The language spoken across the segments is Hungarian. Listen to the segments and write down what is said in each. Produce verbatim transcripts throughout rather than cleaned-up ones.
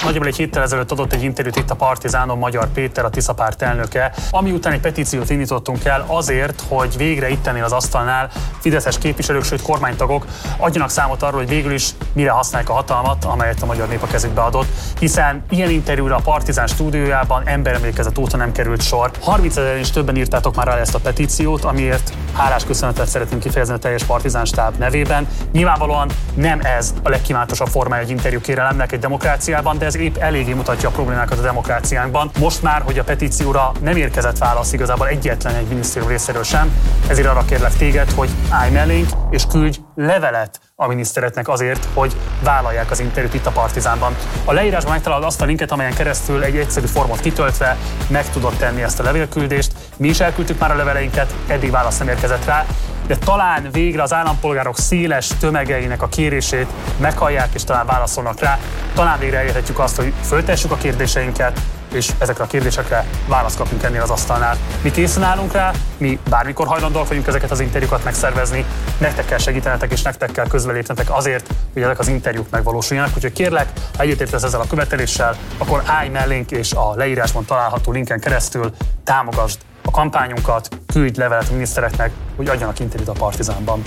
nagyjából egy héttel ezelőtt adott egy interjút itt a Partizánon Magyar Péter, a Tisza párt elnöke, ami után egy petíciót indítottunk el azért, hogy végre ittenél az asztalnál fideszes képviselők, sőt kormánytagok adjanak számot arról, hogy végül is mire használják a hatalmat, amelyet a magyar nép a kezükbe adott, hiszen ilyen interjúra a Partizán stúdiójában emberemlékezet óta nem került sor. harmincezer is többen írtátok már el ezt a petíciót, amiért hálás köszönetet szeretnénk kifejezni a teljes Partizán stáb nevében. Nyilvánvalóan nem ez a legkívánatosabb formája egy interjúkérelemnek egy demokráciában, de ez épp eléggé mutatja a problémákat a demokráciánkban. Most már, hogy a petícióra nem érkezett válasz igazából egyetlen egy minisztérium részéről sem, ezért arra kérlek téged, hogy állj mellénk és küldj levelet a minisztereknek azért, hogy vállalják az interjút itt a Partizánban. A leírásban megtalálod azt a linket, amelyen keresztül egy egyszerű formot kitöltve meg tudod tenni ezt a levélküldést. Mi is elküldtük már a leveleinket, eddig válasz nem érkezett rá, de talán végre az állampolgárok széles tömegeinek a kérését meghallják és talán válaszolnak rá. Talán végre elérhetjük azt, hogy föltessük a kérdéseinket, és ezekre a kérdésekre választ kapjunk ennél az asztalnál. Mi készen állunk rá, mi bármikor hajlandóak vagyunk ezeket az interjúkat megszervezni, nektek kell segítenetek és nektek kell közbelépnetek azért, hogy ezek az interjúk megvalósuljanak. Úgyhogy kérlek, ha egyetértesz ezzel a követeléssel, akkor állj mellénk és a leírásban található linken keresztül támogasd a kampányunkat, küldj levelet a minisztereknek, hogy adjanak interjút a Partizánban.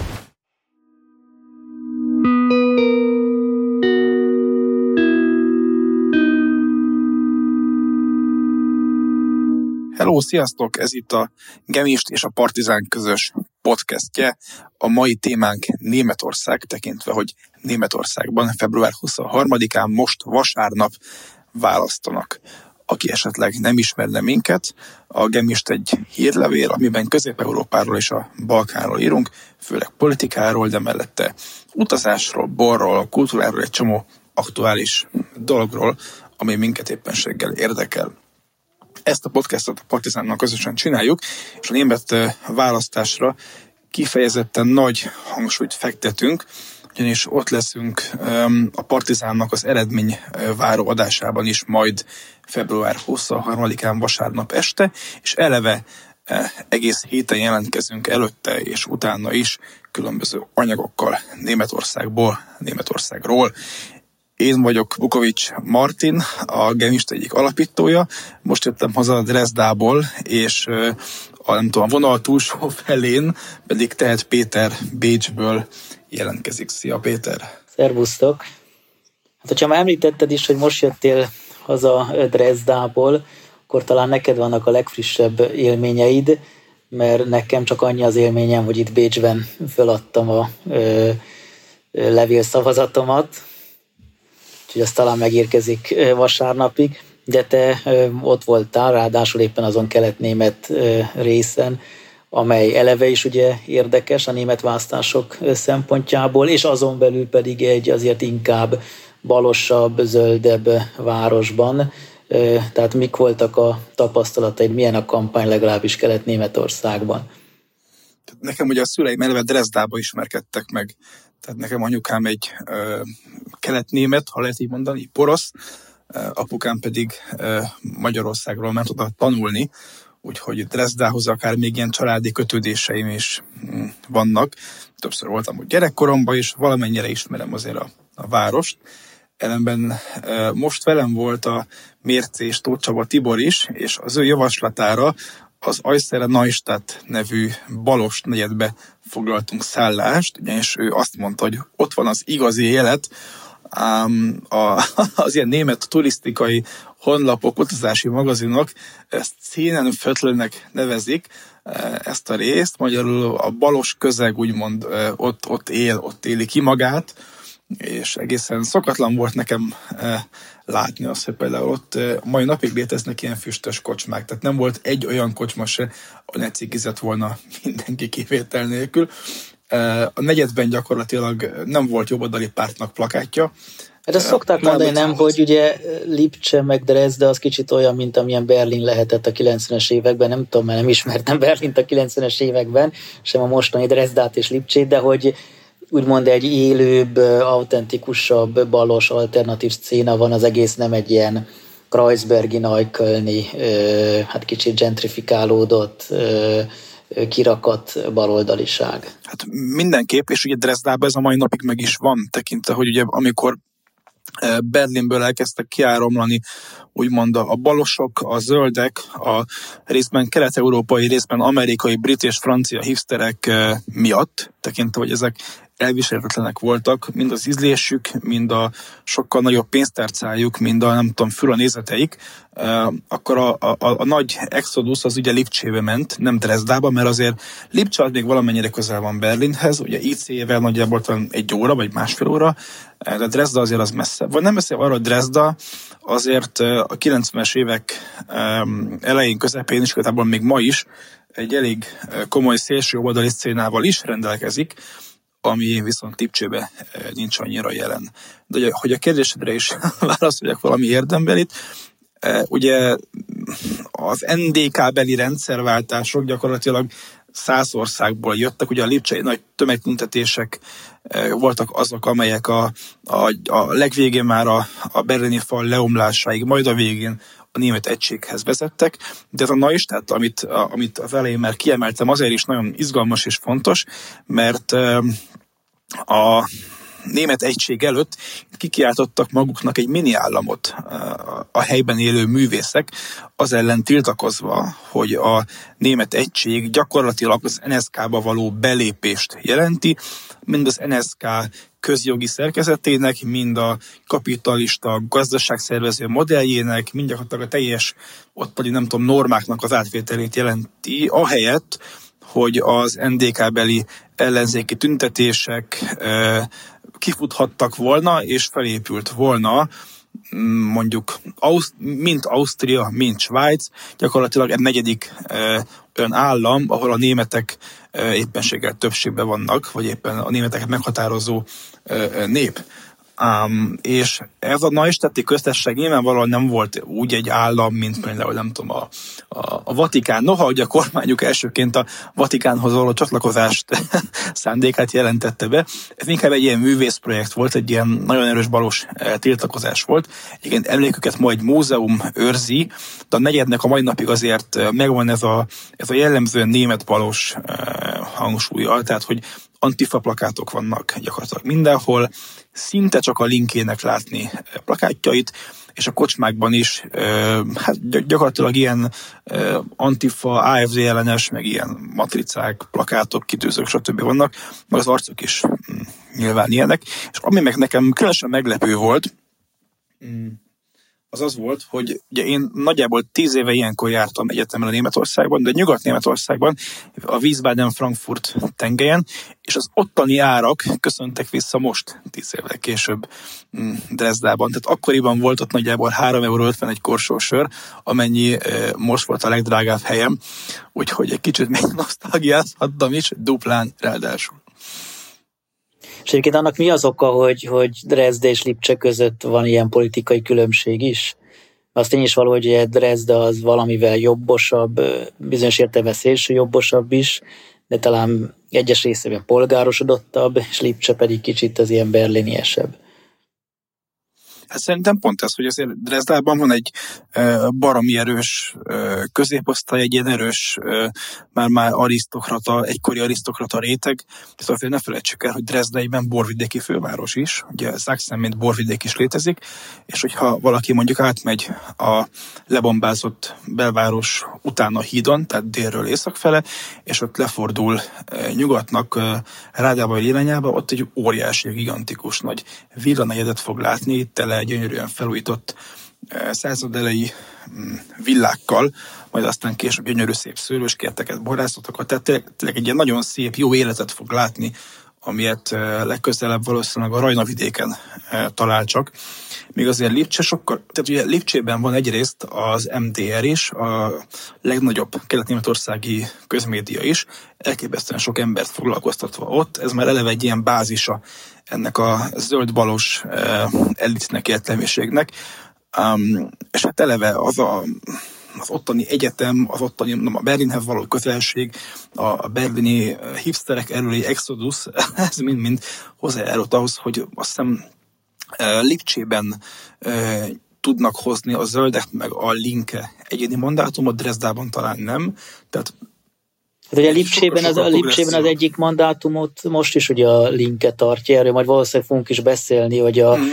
Hello, sziasztok! Ez itt a Gemist és a Partizán közös podcastje. A mai témánk Németország, tekintve, hogy Németországban február huszonharmadikán most vasárnap választanak. Aki esetleg nem ismerne minket, a Gemist egy hírlevél, amiben Közép-Európáról és a Balkánról írunk, főleg politikáról, de mellette utazásról, borról, kultúráról, egy csomó aktuális dologról, ami minket éppenséggel érdekel. Ezt a podcastot a Partizánnal közösen csináljuk, és a német választásra kifejezetten nagy hangsúlyt fektetünk, ugyanis ott leszünk a Partizánnak az eredményváró adásában is majd február huszonharmadikán vasárnap este, és eleve egész héten jelentkezünk előtte és utána is különböző anyagokkal Németországból, Németországról. Én vagyok Bukovics Martin, a Gemist egyik alapítója. Most jöttem haza Dresdából, és a, nem tudom, a vonal túlsó felén pedig Tehet Péter Bécsből jelentkezik. Szia, Péter! Szervusztok! Hát, hogyha már említetted is, hogy most jöttél haza Dresdából, akkor talán neked vannak a legfrissebb élményeid, mert nekem csak annyi az élményem, hogy itt Bécsben föladtam a ö, levélszavazatomat, úgyhogy az talán megérkezik vasárnapig, de te ott voltál, ráadásul éppen azon kelet-német részen, amely eleve is ugye érdekes a német választások szempontjából, és azon belül pedig egy azért inkább balosabb, zöldebb városban. Tehát mik voltak a tapasztalataid, milyen a kampány legalábbis Kelet-Németországban? Nekem ugye a szüleim eleve Dresdába ismerkedtek meg. Tehát nekem anyukám egy ö, kelet-német, ha lehet így mondani, porosz, ö, apukám pedig ö, Magyarországról ment oda tanulni, úgyhogy Dresdához akár még ilyen családi kötődéseim is mm, vannak. Többször voltam úgy gyerekkoromban, és valamennyire ismerem azért a, a várost. Ellenben ö, most velem volt a mércés Tóth Csaba Tibor is, és az ő javaslatára az Ajszere Neustadt nevű balos negyedbe foglaltunk szállást, ugyanis ő azt mondta, hogy ott van az igazi élet, ám a, az ilyen német turisztikai honlapok, utazási magazinok ezt Szenenviertelnek nevezik ezt a részt, magyarul a balos közeg úgymond ott, ott él, ott éli ki magát, és egészen szokatlan volt nekem látni azt, hogy például ott mai napig léteznek ilyen füstös kocsmák, tehát nem volt egy olyan kocsma se, ahol ne cigizett volna mindenki kivétel nélkül. A negyedben gyakorlatilag nem volt jobboldali pártnak plakátja. Hát ezt szokták mondani, nem, hogy ugye Lipcse meg Dresde az kicsit olyan, mint amilyen Berlin lehetett a kilencvenes években, nem tudom, mert nem ismertem Berlint a kilencvenes években, sem a mostani Dresdát és Lipcsét, de hogy úgymond egy élőbb, autentikusabb, balos, alternatív szcéna van, az egész nem egy ilyen kreuzbergi, neuköllni, hát kicsit gentrifikálódott, kirakat baloldaliság. Hát mindenképp, és ugye Dresdában ez a mai napig meg is van, tekintve, hogy ugye amikor Berlinből elkezdtek kiáramlani úgymond a balosok, a zöldek, a részben kelet-európai, részben amerikai, brit és francia hipsterek miatt, tekintve, hogy ezek elviselhetetlenek voltak, mind az ízlésük, mind a sokkal nagyobb pénztárcájuk, mind a nem tudom, fül a nézeteik, akkor a, a, a nagy exodus az ugye Lipcsébe ment, nem Dresdába, mert azért Lipcse az még valamennyire közel van Berlinhez, ugye í cé ével nagyjából talán egy óra, vagy másfél óra, de Dresda azért az messze. Vagy nem messze arra, hogy Dresda azért a kilencvenes évek elején, közepén is, igazából még ma is egy elég komoly szélsőjobboldali szcénával is rendelkezik, ami viszont Lipcsébe nincs annyira jelen. De hogy a kérdésedre is válaszoljak valami érdembelit, ugye az en dé ká-beli rendszerváltások gyakorlatilag száz országból jöttek, ugye a lipcsei nagy tömegtüntetések voltak azok, amelyek a, a, a legvégén már a, a berlini fal leomlásáig, majd a végén a német egységhez vezettek, de ez a na is, tehát amit, a, amit az elején már kiemeltem, azért is nagyon izgalmas és fontos, mert a német egység előtt kikiáltottak maguknak egy mini államot a helyben élő művészek, az ellen tiltakozva, hogy a német egység gyakorlatilag az en es ká-ba való belépést jelenti, mind az en es ká közjogi szerkezetének, mind a kapitalista gazdaságszervező modelljének, mind gyakorlatilag a teljes ottani, nem tudom, normáknak az átvételét jelenti, ahelyett, hogy az en dé ká-beli ellenzéki tüntetések kifuthattak volna, és felépült volna mondjuk mint Ausztria, mint Svájc, gyakorlatilag egy negyedik olyan állam, ahol a németek éppenséggel többségben vannak, vagy éppen a németeket meghatározó nép. Um, és ez a Neustädti köztesség nyilvánvalóan nem volt úgy egy állam, mint például nem tudom, a, a, a Vatikán. Noha, ugye a kormányuk elsőként a Vatikánhoz való csatlakozást szándékát jelentette be. Ez inkább egy ilyen művészprojekt volt, egy ilyen nagyon erős balos tiltakozás volt. Igen, emléküket ma egy múzeum őrzi, de a negyednek a mai napig azért megvan ez a, ez a jellemzően német balos hangsúlya, tehát hogy antifa plakátok vannak gyakorlatilag mindenhol, szinte csak a linkének látni plakátjait, és a kocsmákban is hát gyakorlatilag ilyen antifa, á ef dé ellenes, meg ilyen matricák, plakátok, kitűzők, stb. Vannak, meg az arcok is nyilván ilyenek. És ami meg nekem különösen meglepő volt, az az volt, hogy ugye én nagyjából tíz éve ilyenkor jártam egyetemre Németországban, de Nyugat-Németországban, a Wiesbaden-Frankfurt tengelyen, és az ottani árak köszöntek vissza most, tíz évvel később Dresdában. Tehát akkoriban volt ott nagyjából három euró ötven egy korsósör, amennyi most volt a legdrágább helyem, úgyhogy egy kicsit még nosztalgiázhattam is, duplán ráadásul. És egyébként annak mi az oka, hogy, hogy Dresda és Lipcse között van ilyen politikai különbség is? Azt tény is való, hogy Dresda az valamivel jobbosabb, bizonyos értelemben szélső jobbosabb is, de talán egyes részében polgárosodottabb, és Lipcse pedig kicsit az ilyen berliniesebb. Hát szerintem pont ez, hogy azért Dresdában van egy uh, baromi erős uh, középosztály, egy ilyen erős, uh, már-már arisztokrata, egykori arisztokrata réteg. Tehát azért ne felejtsük el, hogy Dresda egyben borvidéki főváros is, ugye Sachsen, mint borvidék is létezik, és hogyha valaki mondjuk átmegy a lebombázott belváros után a hídon, tehát délről északfele, és ott lefordul uh, nyugatnak uh, Rádába irányába, ott egy óriási, gigantikus nagy villanegyedet fog látni, tele gyönyörűen felújított századelei villákkal, majd aztán később gyönyörű szép szőlőskerteket, borászatokat, tehát tényleg egy ilyen nagyon szép, jó életet fog látni, amilyet legközelebb valószínűleg a Rajna vidéken talál csak. Még azért Lipcse sokkal, tehát ugye Lipcsében van egyrészt az em dé er is, a legnagyobb kelet-németországi közmédia is, elképesztően sok embert foglalkoztatva ott, ez már eleve egy ilyen bázisa ennek a zöld-balos elitnek, értelmiségnek, um, és hát eleve az a az ottani egyetem, az ottani a Berlinhez való közelség, a berlini hipsterek erőli exodus, ez mind-mind hozzájárult ahhoz, hogy azt hiszem Lipcsében e, tudnak hozni a zöldek meg a linke egyéni mandátumot, Dresdában talán nem. Tehát hát ugye Lipcsében az, a Lipcsében az egyik mandátumot most is ugye a linke tartja, erről majd valószínűleg fogunk is beszélni, hogy a, mm.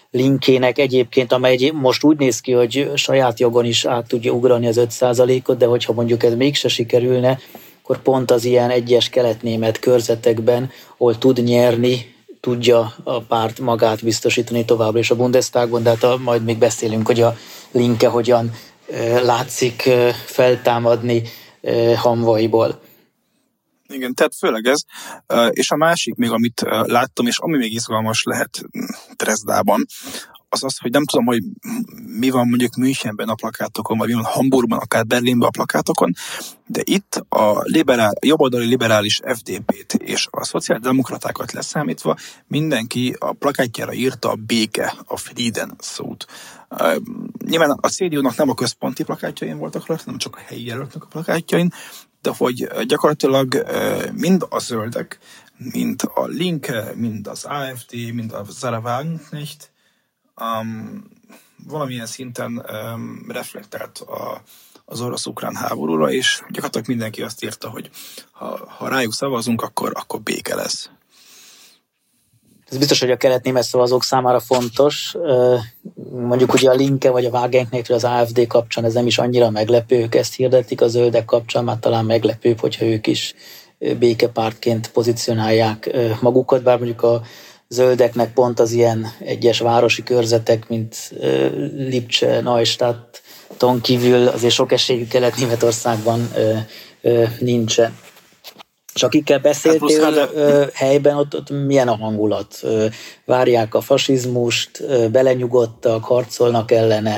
linkének egyébként, amely most úgy néz ki, hogy saját jogon is át tudja ugrani az öt százalékot, de hogyha mondjuk ez mégse sikerülne, akkor pont az ilyen egyes keletnémet körzetekben, ahol tud nyerni, tudja a párt magát biztosítani továbbra is a Bundestagban, de hát a, majd még beszélünk, hogy a linke hogyan e, látszik e, feltámadni e, hamvaiból. Igen, tehát főleg ez. És a másik még, amit láttam, és ami még izgalmas lehet Dresdában, az az, hogy nem tudom, hogy mi van mondjuk Münchenben a plakátokon, vagy mi van Hamburgban, akár Berlinben a plakátokon, de itt a liberál, jobboldali liberális ef dé pét és a szociáldemokratákat leszámítva mindenki a plakátjára írta a béke, a Frieden szót. Uh, nyilván a cé dé u-nak nem a központi plakátjain voltak rajta, hanem csak a helyi jelöltnek a plakátjain, de hogy gyakorlatilag uh, mind a zöldek, mind a Linke, mind az á ef dé, mind a Sarah Wagenknecht Um, valamilyen szinten um, reflektált a, az orosz-ukrán háborúra, és gyakorlatilag mindenki azt írta, hogy ha, ha rájuk szavazunk, akkor, akkor béke lesz. Ez biztos, hogy a kelet-német szavazók számára fontos. Mondjuk ugye a Linke vagy a Wagenknecht vagy az á ef dé kapcsán ez nem is annyira meglepő, ők ezt hirdetik, a zöldek kapcsán már talán meglepőbb, hogyha ők is békepártként pozícionálják magukat, bár mondjuk a zöldeknek pont az ilyen egyes városi körzetek, mint uh, Lipcse, Neustadton kívül azért sok esélyük Kelet-Németországban uh, uh, nincsen. És akikkel beszéltél hát uh, helyben, ott, ott milyen a hangulat? Uh, várják a fasizmust, uh, belenyugodtak, harcolnak ellene?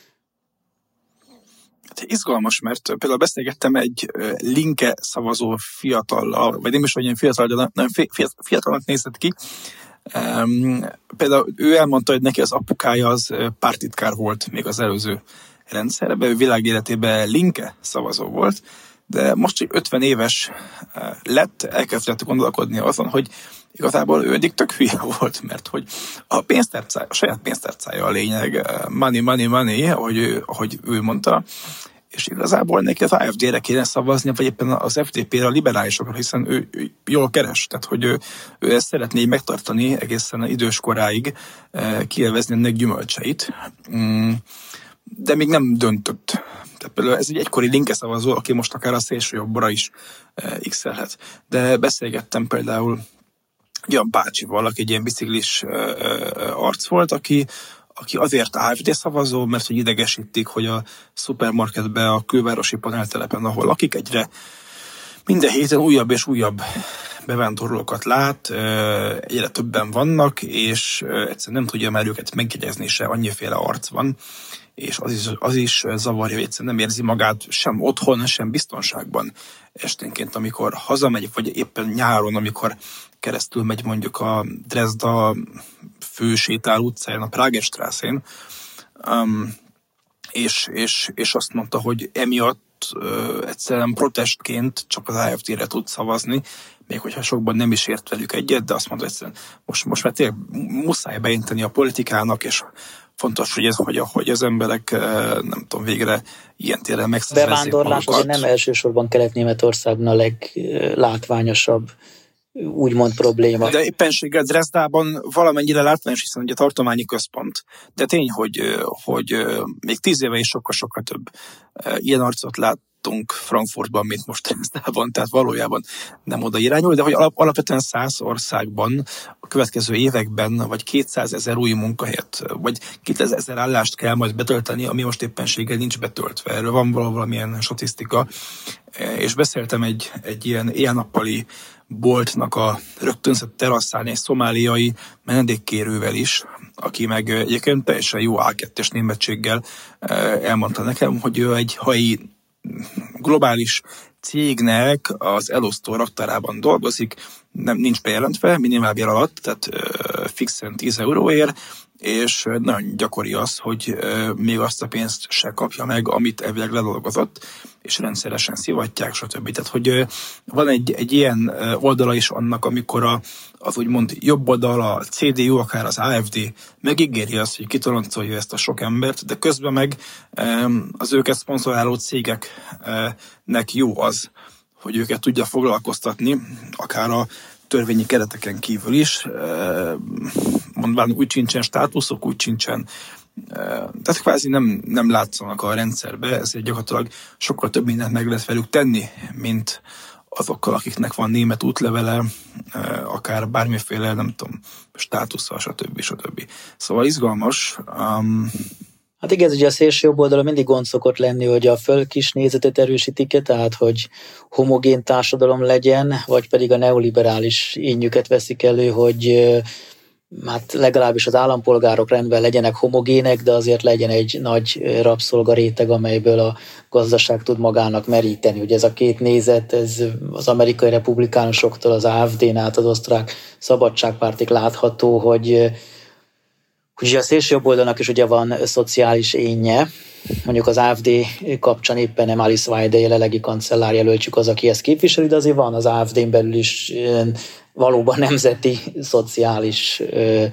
Hát izgalmas, mert például beszélgettem egy uh, Linke szavazó fiatallal, vagy nem is olyan fiatal, de nem fiatalnak nézett ki. Um, például ő elmondta, hogy neki az apukája az pártitkár volt még az előző rendszerben, ő világéletében Linke szavazó volt, de most csak ötven éves lett, elkezdett gondolkodni azon, hogy igazából ő eddig tök hülye volt, mert hogy a pénztárcája, a saját pénztárcája a lényeg, money, money, money, ahogy ő, ahogy ő mondta, és igazából neki az á ef dé-re kéne szavazni, vagy éppen az ef dé pé-re, a liberálisokra, hiszen ő, ő jól keres, tehát hogy ő, ő ezt szeretné megtartani egészen idős koráig, kielvezni ennek gyümölcseit, de még nem döntött. Tehát például ez egy egykori Linke szavazó, aki most akár a szélső jobbra is x-elhet. De beszélgettem például olyan bácsival, aki egy ilyen biciklis arc volt, aki aki azért á ef dé szavazó, mert hogy idegesítik, hogy a szupermarketben, a külvárosi paneltelepen, ahol lakik, egyre minden héten újabb és újabb bevándorlókat lát, egyre többen vannak, és egyszerűen nem tudja már őket megjegyezni se, annyiféle arc van, és az is, az is zavarja, hogy egyszerűen nem érzi magát sem otthon, sem biztonságban esténként, amikor hazamegy, vagy éppen nyáron, amikor keresztül megy mondjuk a Dresda fősétál utcáján, a Pragerstraßén, um, és, és, és azt mondta, hogy emiatt uh, egyszerűen protestként csak az á ef dé-re tud szavazni, még hogyha sokban nem is ért velük egyet, de azt mondta, hogy egyszerűen most, most már tényleg muszáj beinteni a politikának, és fontos, hogy, ez, hogy, hogy az emberek, nem tudom, végre ilyen téren megszerezzék magukat. Bevándorlás azért nem elsősorban Kelet-Németországban a leglátványosabb úgymond probléma. De éppenséggel Dresdában valamennyire látványos, hiszen ugye tartományi központ. De tény, hogy, hogy még tíz éve is sokkal-sokkal több ilyen arcot láttunk Frankfurtban, mint most Dresdában, tehát valójában nem oda irányul, de hogy alap, alapvetően száz országban a következő években vagy kétszázezer új munkahelyet, vagy kétezer állást kell majd betölteni, ami most éppenséggel nincs betöltve. Erről van valamilyen statisztika. És beszéltem egy, egy ilyen éjjel-nappali boltnak a rögtönzött teraszán egy szomáliai menedékkérővel is, aki meg egyébként teljesen jó á kettes németséggel elmondta nekem, hogy ő egy helyi globális cégnek az elosztó raktárában dolgozik, nem nincs bejelentve, minimálbér alatt, tehát fixen tíz euróért, és nagyon gyakori az, hogy még azt a pénzt se kapja meg, amit elvileg ledolgozott, és rendszeresen szivatják, stb. Tehát, hogy van egy, egy ilyen oldala is annak, amikor a, az úgymond jobb oldal, a cé dé u, akár az á ef dé megígéri azt, hogy kitoloncolja ezt a sok embert, de közben meg az őket szponzoráló cégeknek jó az, hogy őket tudja foglalkoztatni, akár a törvényi kereteken kívül is. mondván úgy sincsen státuszok, úgy sincsen, tehát kvázi nem, nem látszanak a rendszerbe, ezért gyakorlatilag sokkal több mindent meg lehet velük tenni, mint azokkal, akiknek van német útlevele, akár bármiféle, nem tudom, státusza, stb. stb. Szóval izgalmas. Um, Hát igen, ugye a szélső jobb oldalon mindig gond szokott lenni, hogy a fölkis nézetet erősítik-e, tehát hogy homogén társadalom legyen, vagy pedig a neoliberális ényüket veszik elő, hogy hát legalábbis az állampolgárok rendben legyenek homogének, de azért legyen egy nagy rabszolgaréteg, amelyből a gazdaság tud magának meríteni. Ugye ez a két nézet, ez az amerikai republikánusoktól az á ef dén át az osztrák szabadságpártig látható, hogy ugye a szélső jobb oldalnak is ugye van szociális énje, mondjuk az á ef dé kapcsán éppen nem Alice Weidel jelenlegi kancellár jelöltjük az, aki ezt képviseli, de azért van az á ef dén belül is valóban nemzeti szociális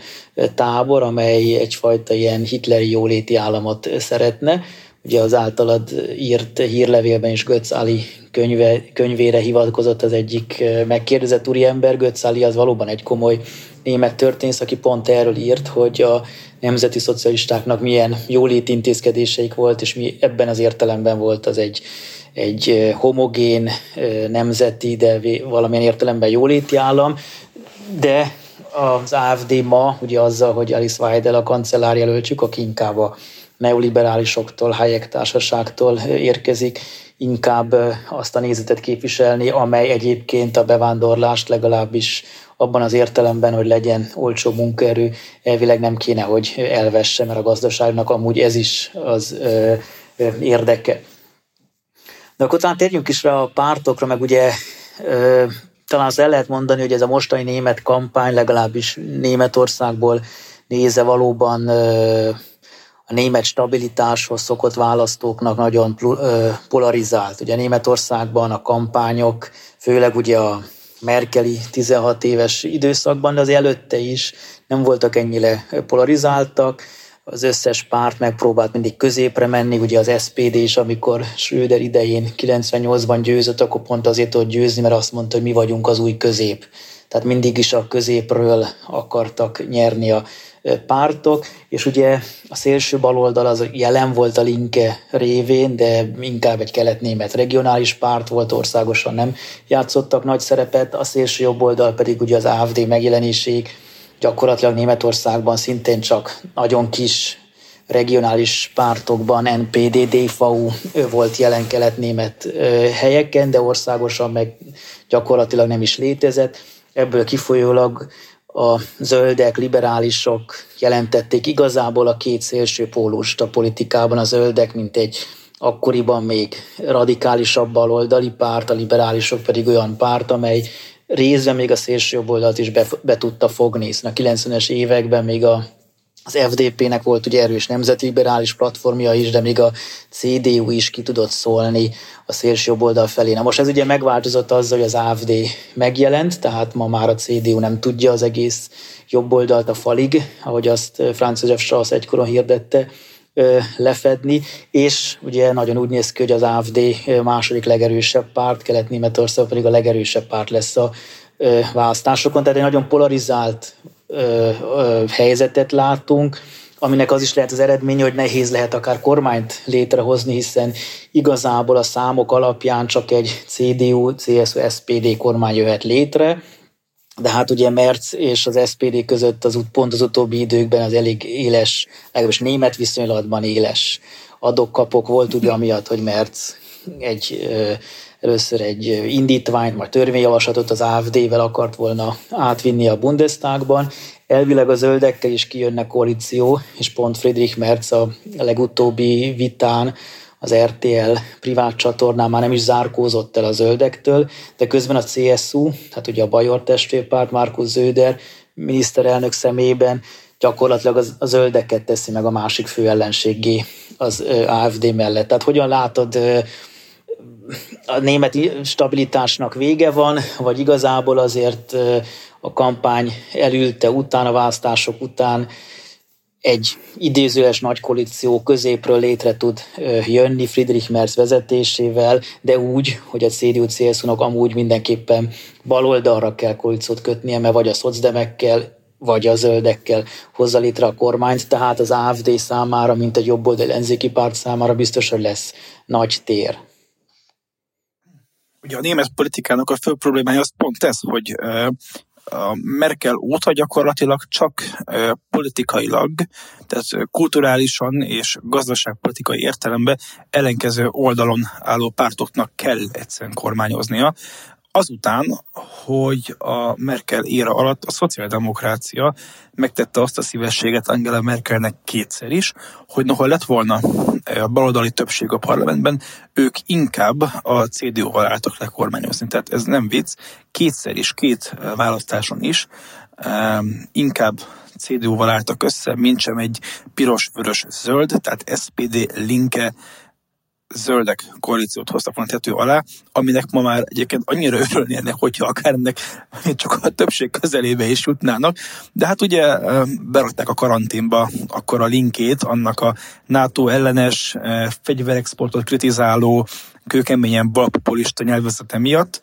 tábor, amely egyfajta ilyen hitleri jóléti államot szeretne. Ugye az általad írt hírlevélben is Götz Ali könyve, könyvére hivatkozott az egyik megkérdezett úriember. Götz Ali az valóban egy komoly német történész, aki pont erről írt, hogy a nemzeti szocialistáknak milyen jóléti intézkedéseik volt, és mi ebben az értelemben volt az egy, egy homogén, nemzeti, de valamilyen értelemben jóléti állam, de az á ef dé ma ugye azzal, hogy Alice Weidel a kancellár jelöltjük, aki inkább a neoliberálisoktól, Hayek társaságtól érkezik, inkább azt a nézetet képviselni, amely egyébként a bevándorlást legalábbis abban az értelemben, hogy legyen olcsó munkaerő, elvileg nem kéne, hogy elvesse, mert a gazdaságnak amúgy ez is az ö, ö, érdeke. De akkor talán térjünk is rá a pártokra, meg ugye ö, talán azt el lehet mondani, hogy ez a mostani német kampány legalábbis Németországból nézve valóban ö, a német stabilitáshoz szokott választóknak nagyon polarizált. Ugye Németországban a kampányok, főleg ugye a merkeli tizenhat éves időszakban, de az előtte is nem voltak ennyire polarizáltak. Az összes párt megpróbált mindig középre menni, ugye az es pé dé is, amikor Schröder idején kilencvennyolcban győzött, akkor pont azért tudott győzni, mert azt mondta, hogy mi vagyunk az új közép. Tehát mindig is a középről akartak nyerni a pártok, és ugye a szélső baloldal az jelen volt a Linke révén, de inkább egy kelet-német regionális párt volt, országosan nem játszottak nagy szerepet, a szélső jobb oldal pedig ugye az á ef dé megjelenésig gyakorlatilag Németországban szintén csak nagyon kis regionális pártokban, en pé dé, dé vé u volt jelen kelet-német helyeken, de országosan meg gyakorlatilag nem is létezett. Ebből kifolyólag a zöldek, liberálisok jelentették igazából a két szélső pólust a politikában, a zöldek, mint egy akkoriban még radikálisabb baloldali párt, a liberálisok pedig olyan párt, amely részben még a szélső jobb oldalt is be, be tudta fogni, hiszen a kilencvenes években még a, az ef dé pének volt ugye erős nemzetliberális platformja is, de még a cé dé u is ki tudott szólni a szélső jobb oldal felé. Na most ez ugye megváltozott azzal, hogy az á ef dé megjelent, tehát ma már a cé dé u nem tudja az egész jobb oldalt a falig, ahogy azt Franz Josef Strauss egykoron hirdette, lefedni, és ugye nagyon úgy néz ki, hogy az á ef dé második legerősebb párt, Kelet-Németország pedig a legerősebb párt lesz a választásokon, tehát egy nagyon polarizált helyzetet látunk, aminek az is lehet az eredménye, hogy nehéz lehet akár kormányt létrehozni, hiszen igazából a számok alapján csak egy cé dé u, cé es u, es pé dé kormány jöhet létre, de hát ugye Merz és az es pé dé között az pont az utóbbi időkben az elég éles, legalábbis német viszonylatban éles adok-kapok volt, ugye amiatt, hogy Merz egy, először egy indítványt, majd törvényjavaslatot az á ef dé-vel akart volna átvinni a Bundestagban. Elvileg a zöldekkel is kijönne koalíció, és pont Friedrich Merz a legutóbbi vitán az er té el privát csatornán már nem is zárkózott el a zöldektől, de közben a cé es u, tehát ugye a Bajor testvérpárt, Markus Söder miniszterelnök szemében gyakorlatilag az, a zöldeket teszi meg a másik fő ellenséggé az á ef dé mellett. Tehát hogyan látod, a német stabilitásnak vége van, vagy igazából azért a kampány elülte után, a választások után egy idézőes nagy koalíció középről létre tud jönni Friedrich Merz vezetésével, de úgy, hogy a cé dé u cé es u-nak amúgy mindenképpen baloldalra kell koalíciót kötnie, mert vagy a szocdemekkel vagy a zöldekkel hozza létre a kormányt, tehát az á ef dé számára, mint egy jobboldali ellenzéki párt számára biztos, hogy lesz nagy tér. Ugye a német politikának a fő problémája az pont ez, hogy a Merkel óta gyakorlatilag csak politikailag, tehát kulturálisan és gazdaságpolitikai értelemben ellenkező oldalon álló pártoknak kell egyszerűen kormányoznia. Azután, hogy a Merkel éra alatt a szociáldemokrácia megtette azt a szívességet Angela Merkelnek kétszer is, hogy noha lett volna a baloldali többség a parlamentben, ők inkább a cé dé u-val álltak le kormányozni. Tehát ez nem vicc, kétszer is, két választáson is inkább cé dé u-val álltak össze, mintsem egy piros-vörös-zöld, tehát es pé dé, Linke, zöldek koalíciót hoztak volna tető alá, aminek ma már egyébként annyira örülnének, hogyha akár ennek csak a többség közelébe is jutnának. De hát ugye berakták a karanténba akkor a Linkét, annak a NATO ellenes, fegyverexportot kritizáló, kőkeményen balpopulista nyelvezete miatt.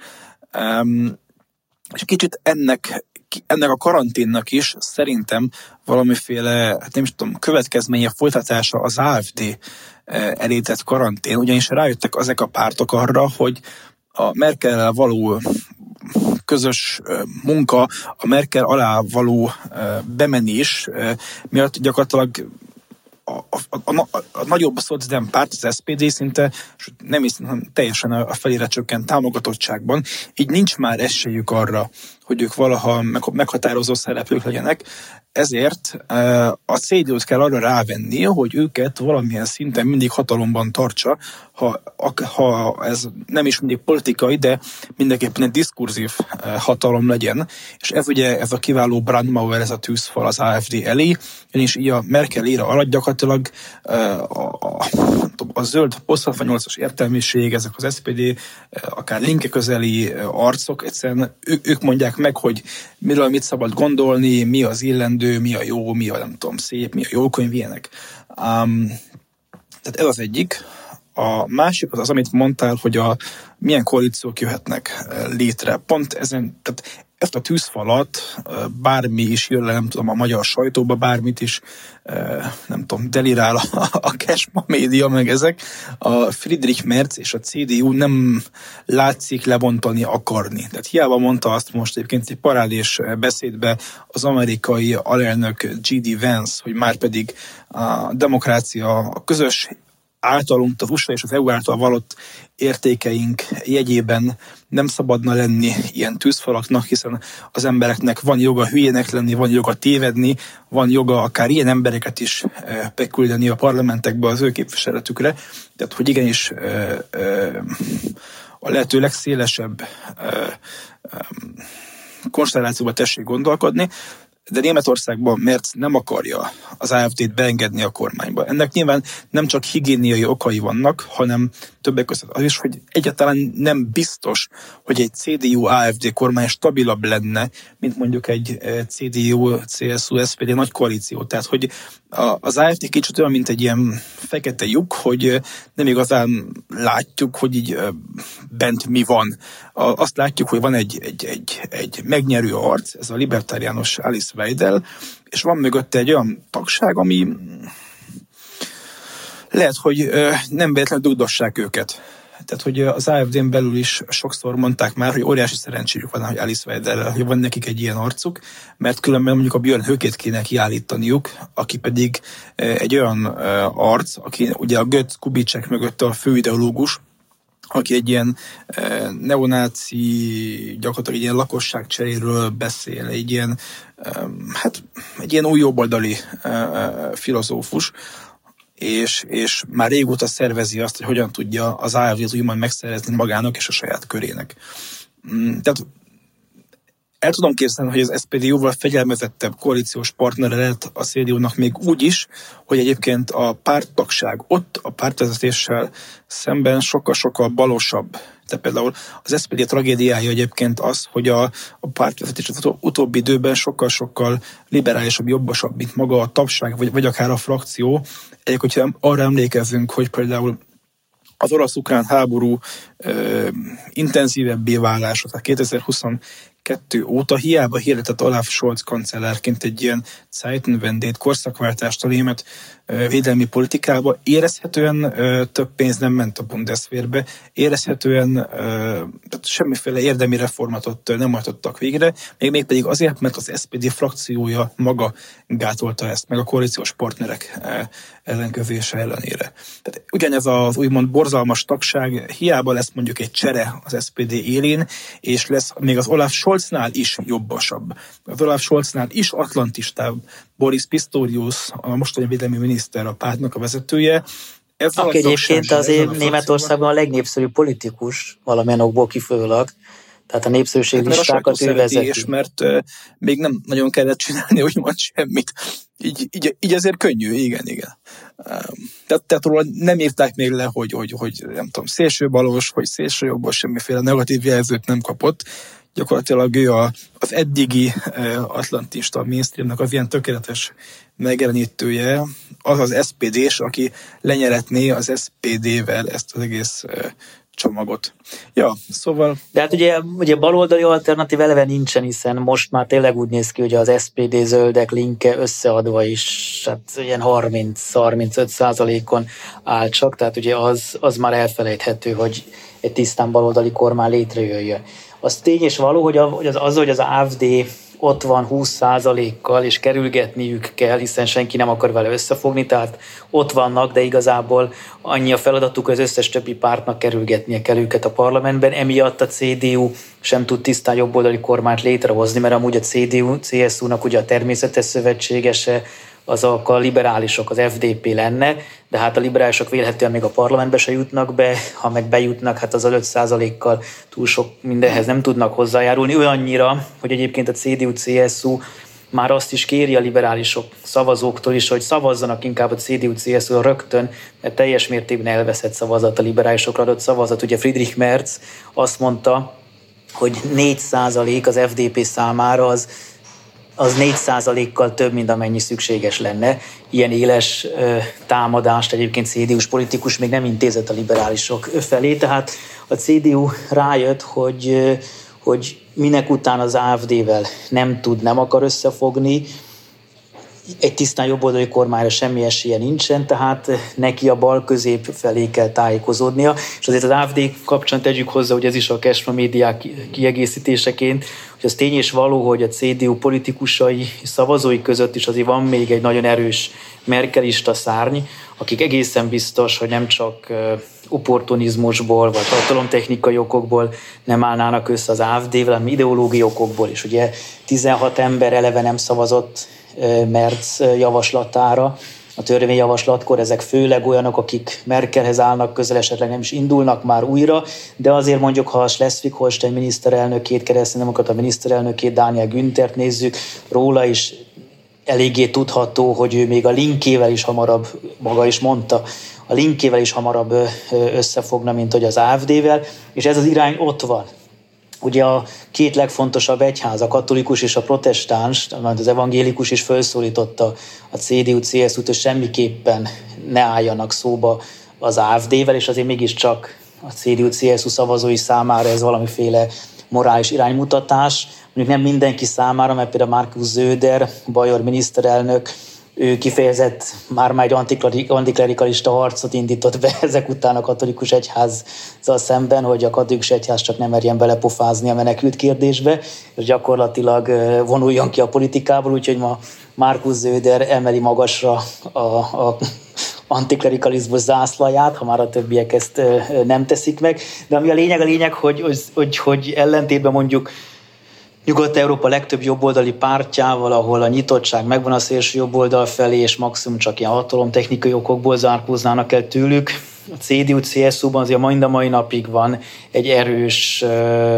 És kicsit ennek ennek a karanténnak is szerintem valamiféle, hát nem is tudom, következménye, folytatása az á ef dé elé tett karantén, ugyanis rájöttek ezek a pártok arra, hogy a Merkel-rel való közös munka, a Merkel alá való bemenés miatt gyakorlatilag a, a, a, a, a nagyobb szociáldem párt, az es pé dé szinte nem hiszem, teljesen a felére csökkent támogatottságban, így nincs már esélyük arra, hogy ők valaha meghatározó szereplők legyenek, ezért a cé dé u-t kell arra rávenni, hogy őket valamilyen szinten mindig hatalomban tartsa, ha, ha ez nem is mindig politikai, de mindenképpen egy diskurzív hatalom legyen. És ez ugye ez a kiváló Brandmauer, ez a tűzfal az á ef dé elé, és így a Merkel éra alatt gyakorlatilag a, a, a zöld poszt hatvannyolcas értelmiség, ezek az es pé dé, akár Linke közeli arcok, egyszerűen ő, ők mondják meg, hogy miről mit szabad gondolni, mi az illendő, mi a jó, mi a nem tudom, szép, mi a jó könyv, ilyenek. Um, tehát ez az egyik. A másik az az, amit mondtál, hogy a milyen koalíciók jöhetnek létre. Pont ezen, tehát ezt a tűzfalat bármi is jön le, nem tudom, a magyar sajtóba, bármit is, nem tudom, delirál a, a Kesma média, meg ezek. A Friedrich Merz és a cé dé u nem látszik lebontani akarni. Tehát hiába mondta azt most egyébként egy parádés beszédbe az amerikai alelnök gé dé Vance, hogy már pedig a demokrácia, a közös általunk, az u es á és az é u által valott értékeink jegyében nem szabadna lenni ilyen tűzfalaknak, hiszen az embereknek van joga hülyének lenni, van joga tévedni, van joga akár ilyen embereket is beküldeni a parlamentekbe az ő képviseletükre. Tehát, hogy igenis a lehető legszélesebb konstellációba tessék gondolkodni, de Németországban Merz nem akarja az á ef dét beengedni a kormányba. Ennek nyilván nem csak higiéniai okai vannak, hanem többek között az is, hogy egyáltalán nem biztos, hogy egy cé dé u-á ef dé kormány stabilabb lenne, mint mondjuk egy cé dé u, cé es u, es pé dé nagy koalíció. Tehát, hogy az á ef dé kicsit olyan, mint egy ilyen fekete lyuk, hogy nem igazán látjuk, hogy így bent mi van. Azt látjuk, hogy van egy, egy, egy, egy megnyerő arc, ez a libertáriánus Alice Weidel, és van mögötte egy olyan tagság, ami lehet, hogy nem véletlenül dugdossák őket. Tehát, hogy az á ef dén belül is sokszor mondták már, hogy óriási szerencséjük van, hogy Alice Weidel, hogy van nekik egy ilyen arcuk, mert különben mondjuk a Björn Höcke kéne kiállítaniuk, aki pedig egy olyan arc, aki ugye a Götz Kubitschek mögött a főideológus, aki egy ilyen eh, neonáci, gyakorlatilag egy ilyen lakosságcseréről beszél, egy ilyen, eh, hát egy ilyen új jobboldali eh, filozófus, és, és már régóta szervezi azt, hogy hogyan tudja az á ef dét úgymond megszerezni magának és a saját körének. Tehát el tudom képzelni, hogy az es pé dé u-val fegyelmezettebb koalíciós partnere lehet a cé dé u-nak még úgy is, hogy egyébként a párttagság ott a pártvezetéssel szemben sokkal-sokkal balosabb. Tehát például az es pé dé tragédiája egyébként az, hogy a, a pártvezetés az utóbbi időben sokkal-sokkal liberálisabb, jobbasabb, mint maga a tagság, vagy, vagy akár a frakció. Egyébként, hogyha arra emlékezzünk, hogy például az orosz-ukrán háború ö, intenzívebbé válása, tehát kétezer-huszonkettő tizenkettő óta hiába hirdetett Olaf Scholz kancellárként egy ilyen Zeitenwendét, korszakváltást a német védelmi politikába. Érezhetően több pénz nem ment a Bundeswehrbe, érezhetően semmiféle érdemi reformatot nem hajtottak végre, még, még pedig azért, mert az es pé dé frakciója maga gátolta ezt, meg a koalíciós partnerek ellenkezése ellenére. Tehát ugyanez az úgymond borzalmas tagság, hiába lesz mondjuk egy csere az es pé dé élén, és lesz még az Olaf Scholznál is jobbasabb. Az Olaf Scholznál is atlantistább. Boris Pistorius, a mostani védelmi miniszter, a pártnak a vezetője. Ez Aki egyébként azért Németországban a legnépszerűbb politikus, valamilyen okból kifolyólag. Tehát a népszerűség listákat ő vezeti. És mert uh, még nem nagyon kellett csinálni, úgymond semmit. Így, így, így azért könnyű, igen, igen. Uh, tehát, tehát róla nem írták még le, hogy, hogy, hogy nem tudom, szélsőbalos, hogy szélsőjobbos, semmiféle negatív jelzőt nem kapott. Gyakorlatilag ő a, az eddigi uh, atlantista mainstreamnak az ilyen tökéletes megjelenítője, az az es pé dés, aki lenyeretné az es pé dével ezt az egész uh, csomagot. Ja, szóval... De hát ugye, ugye baloldali alternatív eleve nincsen, hiszen most már tényleg úgy néz ki, hogy az es pé dé zöldek linke összeadva is hát ilyen harminc-harmincöt százalékon áll csak, tehát ugye az, az már elfelejthető, hogy egy tisztán baloldali kormány létrejöjjön. Az tény és való, hogy az, az, hogy az á ef dé ott van húsz százalékkal, és kerülgetniük kell, hiszen senki nem akar vele összefogni, tehát ott vannak, de igazából annyi a feladatuk, az összes többi pártnak kerülgetnie kell őket a parlamentben, emiatt a cé dé u sem tud tisztán jobboldali kormányt létrehozni, mert amúgy a cé dé u, cé es u-nak ugye a természetes szövetségese, azok a liberálisok, az ef dé pé lenne, de hát a liberálisok vélhetően még a parlamentbe se jutnak be, ha meg bejutnak, hát az öt százalékkal túl sok mindenhez nem tudnak hozzájárulni, olyannyira, hogy egyébként a cé dé u, cé es u már azt is kéri a liberálisok szavazóktól is, hogy szavazzanak inkább a cé dé u, cé es u rögtön, mert teljes mértékben elveszett szavazat a liberálisokra adott szavazat. Ugye Friedrich Merz azt mondta, hogy négy százalék az ef dé pé számára az az négy százalékkal több, mint amennyi szükséges lenne. Ilyen éles ö, támadást egyébként cé dé u-s politikus még nem intézett a liberálisok felé, tehát a cé dé u rájött, hogy, ö, hogy minek után az á ef dé-vel nem tud, nem akar összefogni, egy tisztán jobboldali kormányra semmi esélye nincsen, tehát neki a bal közép felé kell tájékozódnia, és azért az á ef dé kapcsán tegyük hozzá, hogy ez is a Kesma médiák kiegészítéseként, hogy az tény és való, hogy a cé dé u politikusai, szavazói között is azért van még egy nagyon erős merkelista szárny, akik egészen biztos, hogy nem csak opportunizmusból, vagy tartalomtechnikai okokból nem állnának össze az á ef dé-vel, hanem ideológiai okokból is. Ugye tizenhat ember eleve nem szavazott Merz javaslatára, a törvényjavaslatkor, ezek főleg olyanok, akik Merkelhez állnak közel, esetleg nem is indulnak már újra, de azért mondjuk, ha a Schleswig-Holstein miniszterelnökét, kereszténydemokrata miniszterelnökét, Daniel Günthert nézzük, róla is eléggé tudható, hogy ő még a linkével is hamarabb, maga is mondta, a linkével is hamarabb összefogna, mint hogy az á ef dé-vel, és ez az irány ott van. Ugye a két legfontosabb egyház, a katolikus és a protestáns, az evangélikus is felszólította a cé dé u, cé es u-t, hogy semmiképpen ne álljanak szóba az á ef dé-vel, és azért mégiscsak a cé dé u, cé es u szavazói számára ez valamiféle morális iránymutatás. Mondjuk nem mindenki számára, mert például Markus Söder, bajor miniszterelnök, ő kifejezett már már egy antiklerikalista harcot indított be ezek után a katolikus egyházzal szemben, hogy a katolikus egyház csak nem merjen belepofázni a menekült kérdésbe, és gyakorlatilag vonuljon ki a politikából, úgyhogy ma Markus Söder emeli magasra a, a antiklerikalizmus zászlaját, ha már a többiek ezt nem teszik meg. De ami a lényeg, a lényeg, hogy, hogy, hogy ellentétben mondjuk Nyugat-Európa legtöbb jobboldali pártjával, ahol a nyitottság megvan a szélső jobboldal felé, és maximum csak ilyen hatalomtechnikai okokból zárkóznának el tőlük. A cé dé u, cé es u-ban azért mind a mai napig van egy erős,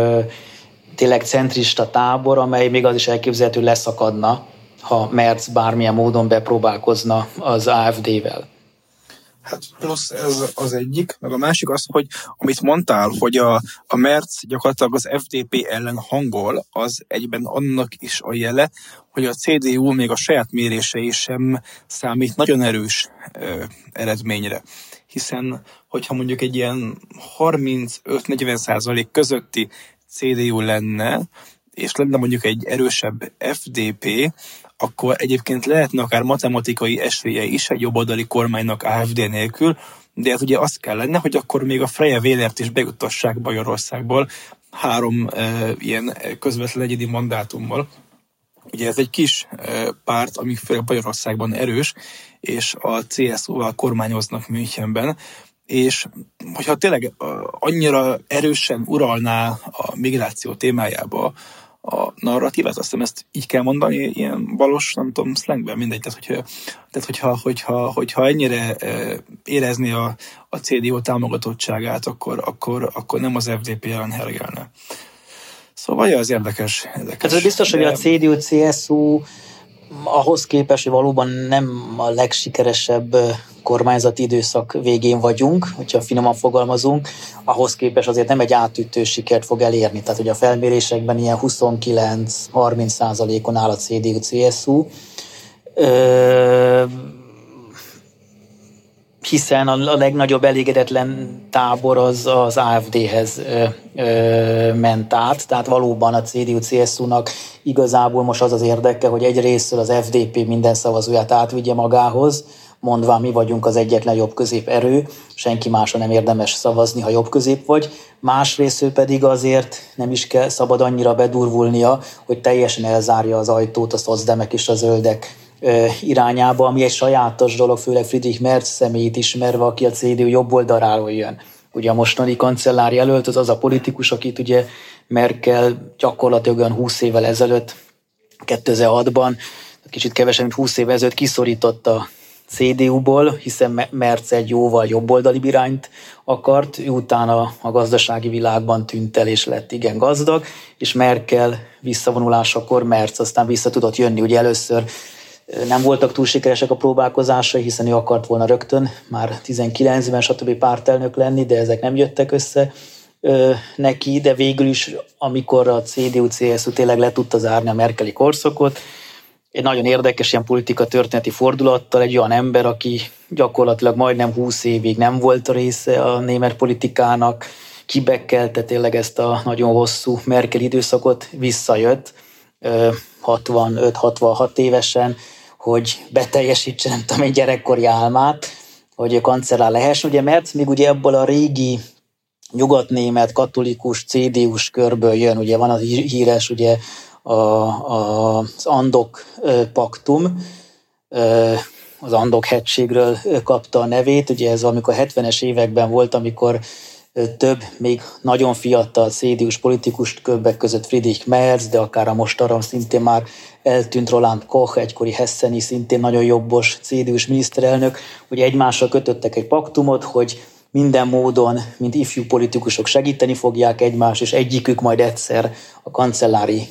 tényleg centrista tábor, amely még az is elképzelhető leszakadna, ha Merz bármilyen módon bepróbálkozna az á ef dé-vel. Hát plusz ez az egyik, meg a másik az, hogy amit mondtál, hogy a, a Merz gyakorlatilag az ef dé pé ellen hangol, az egyben annak is a jele, hogy a cé dé u még a saját mérései sem számít nagyon erős ö, eredményre. Hiszen, hogyha mondjuk egy ilyen harmincöt-negyven százalék közötti cé dé u lenne, és lenne mondjuk egy erősebb ef dé pé, akkor egyébként lehetne akár matematikai esélye is egy jobboldali kormánynak á ef dé nélkül, de ez ugye az kellene, hogy akkor még a Freie Wählert is bejuttassák Bajorországból három e, ilyen közvetlen egyedi mandátummal. Ugye ez egy kis e, párt, ami főleg Bajorországban erős, és a cé es u-val kormányoznak Münchenben, és hogyha tényleg annyira erősen uralná a migráció témájába a narratívát, azt hiszem ezt így kell mondani, ilyen balos, nem tudom, szlengben, mindegy. Tehát, hogyha, tehát hogyha, hogyha, hogyha ennyire érezni a, a cé dé u támogatottságát, akkor, akkor, akkor nem az ef dé pé ellen hergelne. Szóval az érdekes. érdekes. Hát ez biztos, de... hogy a cé dé u cé es u ahhoz képest, hogy valóban nem a legsikeresebb kormányzati időszak végén vagyunk, hogyha finoman fogalmazunk, ahhoz képest azért nem egy átütő sikert fog elérni. Tehát, hogy a felmérésekben ilyen huszonkilenc-harminc százalékon áll a cé dé u cé es u, Ö, hiszen a legnagyobb elégedetlen tábor az az á ef dé-hez ö, ö, ment át, tehát valóban a cé dé u cé es u-nak igazából most az az érdeke, hogy egyrésztről az ef dé pé minden szavazóját átvigye magához, mondván mi vagyunk az egyetlen jobb-közép erő, senki másra nem érdemes szavazni, ha jobb-közép vagy. Másrésztről pedig azért nem is kell szabad annyira bedurvulnia, hogy teljesen elzárja az ajtót a szocdemek és a zöldek irányába, ami egy sajátos dolog, főleg Friedrich Merz személyét ismerve, aki a cé dé u jobb oldalról jön. Ugye a mostani kancellár jelölt, az az a politikus, akit ugye Merkel gyakorlatilag olyan húsz évvel ezelőtt, kétezer-hatban, kicsit kevesebb, mint húsz évvel ezelőtt kiszorította a cé dé u-ból, hiszen Merz egy jóval jobboldali irányt akart, ő utána a gazdasági világban tűnt el és lett igen gazdag, és Merkel visszavonulásakor Merz aztán vissza tudott jönni. Ugye először nem voltak túl sikeresek a próbálkozásai, hiszen ő akart volna rögtön már tizenkilencben stb. Pártelnök lenni, de ezek nem jöttek össze ö, neki, de végül is, amikor a cé dé u cé es u tényleg le tudta zárni a merkeli korszakot, egy nagyon érdekes ilyen politika történeti fordulattal egy olyan ember, aki gyakorlatilag majdnem húsz évig nem volt a része a német politikának, kibekkelte tényleg ezt a nagyon hosszú Merkel időszakot, visszajött hatvanöt-hatvanhat évesen, hogy beteljesítse, nem tudom, egy gyerekkori álmát, hogy kancellár lehessen. Ugye, mert még ugye ebből a régi nyugatnémet, katolikus, cé dé u-s körből jön, ugye van az híres, ugye a, a, az Andok paktum, az Andok hegységről kapta a nevét, ugye ez amikor a hetvenes években volt, amikor több, még nagyon fiatal cé dé u-s politikust, többek között Friedrich Merz, de akár a mostanra szintén már eltűnt Roland Koch, egykori hesseni, szintén nagyon jobbos cé dé u-s miniszterelnök, hogy egymással kötöttek egy paktumot, hogy minden módon, mint ifjú politikusok segíteni fogják egymást, és egyikük majd egyszer a kancellári,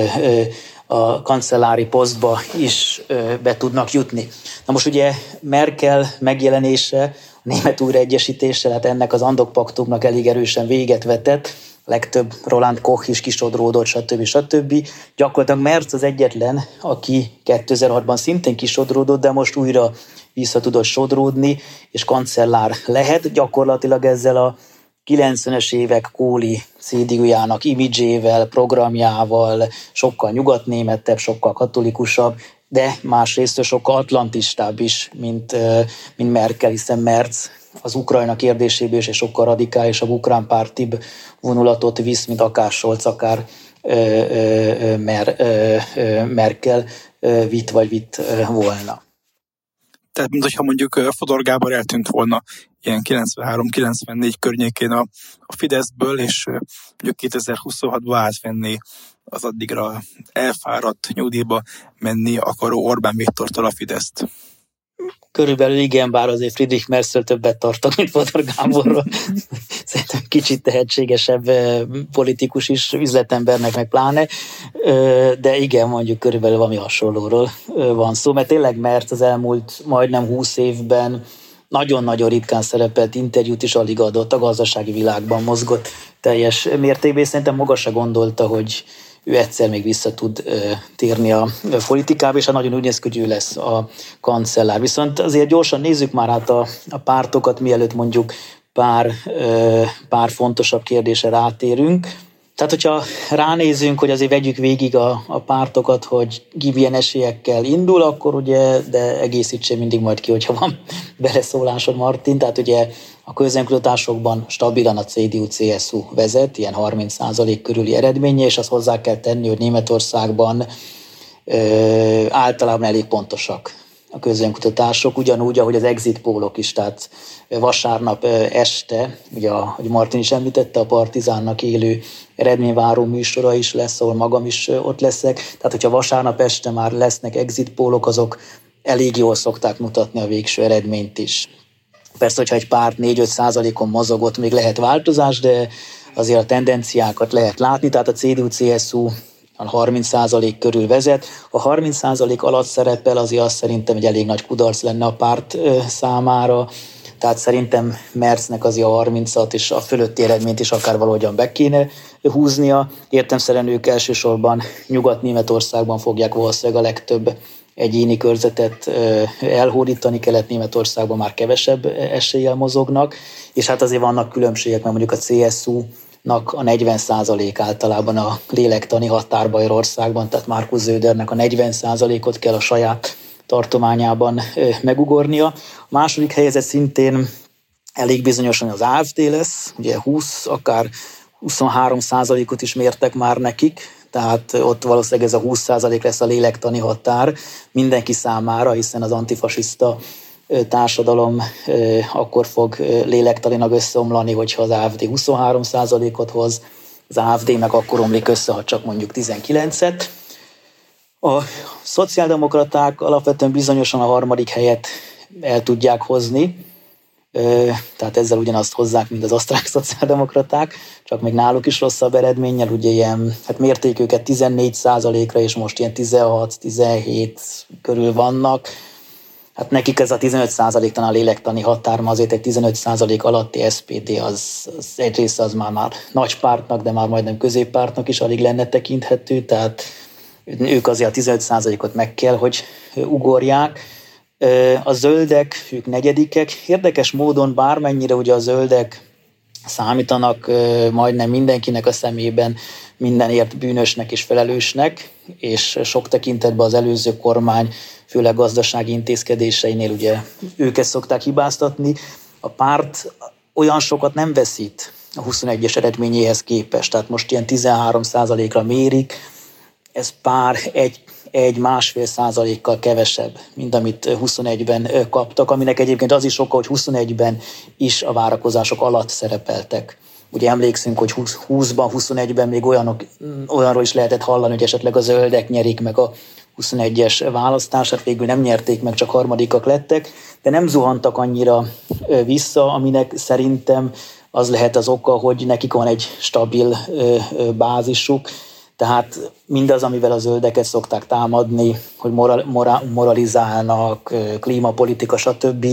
a kancellári posztba is be tudnak jutni. Na most ugye Merkel megjelenése, a német újraegyesítéssel, hát ennek az Andok paktumnak elég erősen véget vetett, legtöbb Roland Koch is kisodródott, stb. stb. Gyakorlatilag Merz az egyetlen, aki kétezer-hatban szintén kisodródott, de most újra vissza tudott sodródni, és kancellár lehet. Gyakorlatilag ezzel a kilencvenes évek Kohli cé dé u-jának imidzsével, programjával, sokkal nyugatnémetebb, sokkal katolikusabb, de másrészt sokkal atlantistább is, mint, mint Merkel, hiszen Merz az Ukrajna kérdéséből is egy sokkal radikálisabb ukránpártibb vonulatot visz, mint akár Scholz, akár ö, ö, Mer, ö, ö, Merkel ö, vitt vagy vitt ö, volna. Tehát, mint hogyha mondjuk Fodor Gábor eltűnt volna ilyen kilencvenhárom-kilencvennégy környékén a, a Fideszből, és mondjuk kétezer-huszonhatban átvenni az addigra elfáradt, nyugdíjba menni akaró Orbán Viktortól a Fideszt. Körülbelül igen, bár azért Friedrich Merztől többet tartok, mint Fodor Gáborról. Szerintem kicsit tehetségesebb politikus is, üzletembernek meg pláne, de igen, mondjuk körülbelül valami hasonlóról van szó, mert tényleg Merz az elmúlt majdnem húsz évben nagyon-nagyon ritkán szerepelt, interjút is alig adott, a gazdasági világban mozgott teljes mértékben. Szerintem maga se gondolta, hogy ő egyszer még vissza tud uh, térni a politikába, és nagyon úgy néz ki, hogy ő lesz a kancellár. Viszont azért gyorsan nézzük már át a, a pártokat, mielőtt mondjuk pár, uh, pár fontosabb kérdésre rátérünk. Tehát, hogyha ránézünk, hogy azért vegyük végig a, a pártokat, hogy milyen esélyekkel indul, akkor ugye, de egészítse mindig majd ki, hogyha van beleszólásod, Martin. Tehát ugye a közönkutatásokban stabilan a cé dé u cé es u vezet, ilyen harminc százalék körüli eredménye, és azt hozzá kell tenni, hogy Németországban ö, általában elég pontosak a közönkutatások, ugyanúgy, ahogy az exit pólok is, tehát vasárnap este, ugye, ahogy Martin is említette, a Partizánnak élő eredményváró műsora is lesz, ahol magam is ott leszek, tehát hogyha vasárnap este már lesznek exit pólok, azok elég jól szokták mutatni a végső eredményt is. Persze, hogyha egy párt négy-öt százalékon mozogott, még lehet változás, de azért a tendenciákat lehet látni, tehát a cé dé u cé es u a harminc százalék körül vezet. A harminc százalék alatt szerepel, azért azt szerintem egy elég nagy kudarc lenne a párt számára, tehát szerintem Merznek azért a harmincat és a fölötti eredményt is akár valahogyan be kéne húznia. Értelemszerűen ők elsősorban Nyugat-Németországban fogják valószínűleg a legtöbb egyéni körzetet elhódítani, Kelet-Németországban már kevesebb eséllyel mozognak, és hát azért vannak különbségek, mert mondjuk a cé es u-nak a negyven százalék általában a lélektani határ Bajorországban, tehát Markus Södernek a negyven százalékot kell a saját tartományában megugornia. A második helyezett szintén elég bizonyosan az á ef dé lesz, ugye húsz, akár huszonhárom százalékot is mértek már nekik, tehát ott valószínűleg ez a húsz százalék lesz a lélektani határ mindenki számára, hiszen az antifasiszta társadalom akkor fog lélektanilag összeomlani, hogyha az á ef dé huszonhárom százalékot hoz, az á ef dé meg akkor omlik össze, ha csak mondjuk tizenkilencet. A szociáldemokraták alapvetően bizonyosan a harmadik helyet el tudják hozni, tehát ezzel ugyanazt hozzák, mint az osztrák szociáldemokraták, csak még náluk is rosszabb eredménnyel, ugye ilyen, hát mérték őket tizennégy százalékra, és most ilyen tizenhat-tizenhét körül vannak. Hát nekik ez a tizenöt százalék talán a lélektani határ, ma azért egy tizenöt százalék alatti es pé dé, az, az egy része az már, már nagy pártnak, de már majdnem középpártnak is alig lenne tekinthető, tehát ők azért a tizenöt százalékot meg kell, hogy ugorják. A zöldek, ők negyedikek. Érdekes módon bármennyire ugye a zöldek számítanak majdnem mindenkinek a szemében mindenért bűnösnek és felelősnek, és sok tekintetben az előző kormány, főleg gazdasági intézkedéseinél ugye őket szokták hibáztatni. A párt olyan sokat nem veszít a huszonegyes eredményéhez képest, tehát most ilyen tizenhárom százalékra mérik, ez pár egy egy másfél százalékkal kevesebb, mint amit huszonegyben kaptak, aminek egyébként az is oka, hogy huszonegyben is a várakozások alatt szerepeltek. Ugye emlékszünk, hogy húszban, huszonegyben még olyanok, olyanról is lehetett hallani, hogy esetleg a zöldek nyerik meg a huszonegyes választását, végül nem nyerték meg, csak harmadikak lettek, de nem zuhantak annyira vissza, aminek szerintem az lehet az oka, hogy nekik van egy stabil bázisuk, tehát mindaz, amivel a zöldeket szokták támadni, hogy moral, moral, moralizálnak, klímapolitika, stb.,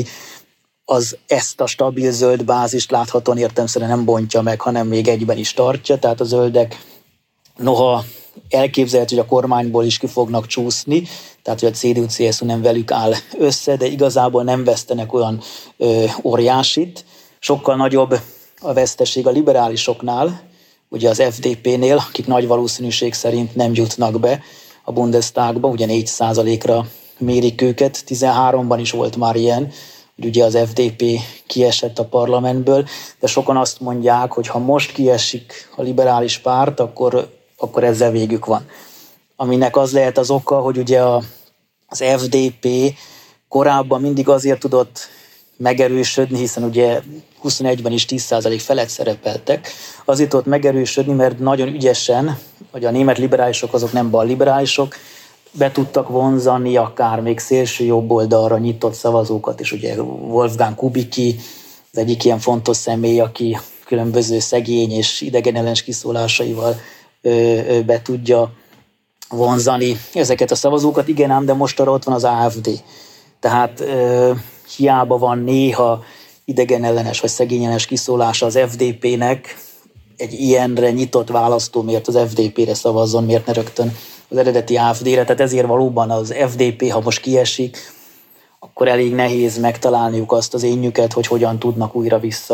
az ezt a stabil zöld bázist láthatóan értelemszerűen nem bontja meg, hanem még egyben is tartja. Tehát a zöldek noha elképzelhető, hogy a kormányból is ki fognak csúszni, tehát hogy a cé dé u cé es u nem velük áll össze, de igazából nem vesztenek olyan ö, óriásit. Sokkal nagyobb a veszteség a liberálisoknál, ugye az ef dé pénél, akik nagy valószínűség szerint nem jutnak be a Bundestagba, ugye négy százalékra mérik őket, tizenháromban is volt már ilyen, hogy ugye az ef dé pé kiesett a parlamentből, de sokan azt mondják, hogy ha most kiesik a liberális párt, akkor, akkor ezzel végük van. Aminek az lehet az oka, hogy ugye a, az ef dé pé korábban mindig azért tudott megerősödni, hiszen ugye huszonegyben is tíz százalék felett szerepeltek. Azért tudott megerősödni, mert nagyon ügyesen, hogy a német liberálisok azok nem balliberálisok, be tudtak vonzani akár még szélső jobb oldalra nyitott szavazókat, és ugye Wolfgang Kubicki, az egyik ilyen fontos személy, aki különböző szegény és idegenellenes kiszólásaival ö, ö, be tudja vonzani ezeket a szavazókat. Igen ám, de most arra ott van az á ef dé. Tehát ö, hiába van néha idegenellenes vagy szegényellenes kiszólása az ef dé pének, egy ilyenre nyitott választó miért az ef dé pére szavazzon, miért ne rögtön az eredeti á ef dére, tehát ezért valóban az ef dé pé, ha most kiesik, akkor elég nehéz megtalálniuk azt az énjüket, hogy hogyan tudnak újra vissza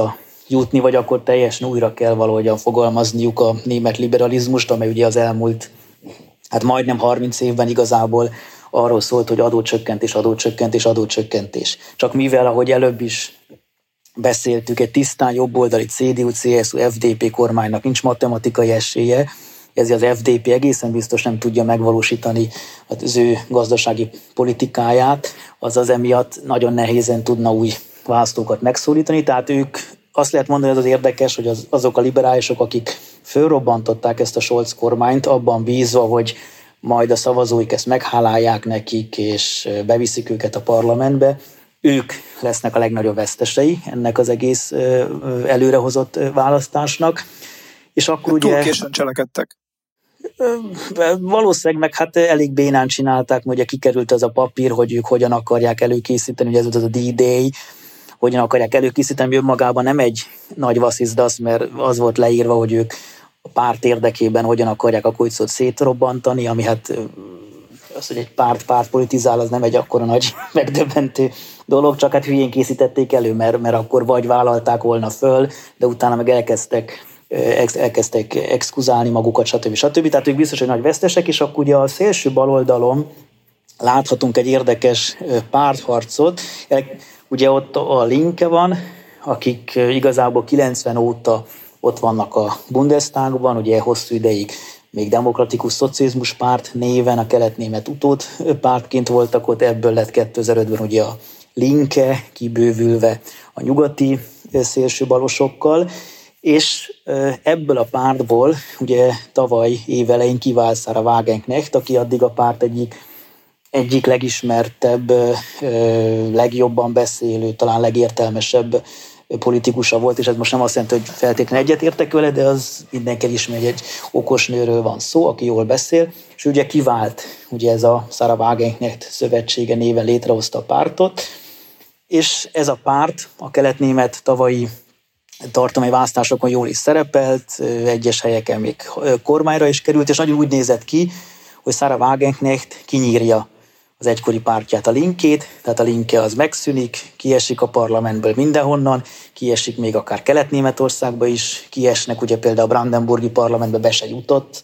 jutni, vagy akkor teljesen újra kell valahogyan fogalmazniuk a német liberalizmust, amely ugye az elmúlt, hát majdnem harminc évben igazából arról szólt, hogy adócsökkentés, adócsökkentés, adócsökkentés. Csak mivel, ahogy előbb is beszéltük, egy tisztán jobboldali cé dé u, cé es u, ef dé pé kormánynak nincs matematikai esélye, ezért az ef dé pé egészen biztos nem tudja megvalósítani az ő gazdasági politikáját, azaz emiatt nagyon nehézen tudna új választókat megszólítani, tehát ők azt lehet mondani, hogy az érdekes, hogy az, azok a liberálisok, akik fölrobbantották ezt a Scholz kormányt, abban bízva, hogy majd a szavazóik ezt meghálálják nekik, és beviszik őket a parlamentbe, ők lesznek a legnagyobb vesztesei ennek az egész előrehozott választásnak. És akkor ugye... Túl későn cselekedtek. Valószínűleg meg hát elég bénán csinálták, hogy ugye kikerült az a papír, hogy ők hogyan akarják előkészíteni, ugye ez volt az a D-Day, hogyan akarják előkészíteni, önmagában nem egy nagy vasszizdasz, mert az volt leírva, hogy ők a párt érdekében hogyan akarják a kojcot szétrobbantani, ami hát az, hogy egy párt párt politizál, az nem egy akkora nagy megdöbbentő dolog, csak hát hülyén készítették elő, mert, mert akkor vagy vállalták volna föl, de utána meg elkezdtek elkezdtek exkuzálni magukat, stb. stb. Tehát ők biztos, hogy nagy vesztesek, és akkor ugye a szélső baloldalon láthatunk egy érdekes pártharcot. Ugye ott a Linke van, akik igazából kilencven óta ott vannak a Bundestagban, ugye hosszú ideig még demokratikus szocializmus párt néven, a kelet-német utód pártként voltak ott, ebből lett kétezer-ötben ugye a Linke, kibővülve a nyugati szélsőbalosokkal, és ebből a pártból ugye tavaly évelején kivált Sarah Wagenknecht, aki addig a párt egyik, egyik legismertebb, legjobban beszélő, talán legértelmesebb politikusa volt, és ez most nem azt jelenti, hogy feltétlenül egyetértek vele, de az mindenki ismeri, hogy egy okos nőről van szó, aki jól beszél, és ugye kivált, ugye ez a Sarah Wagenknecht szövetsége néven létrehozta a pártot, és ez a párt a kelet-német tavalyi tartományi választásokon jól is szerepelt, egyes helyeken még kormányra is került, és nagyon úgy nézett ki, hogy Sarah Wagenknecht kinyírja az egykori pártját, a Linkét, tehát a Linke az megszűnik, kiesik a parlamentből mindenhonnan, kiesik még akár Kelet-Németországba is, kiesnek, ugye például a brandenburgi parlamentbe be se jutott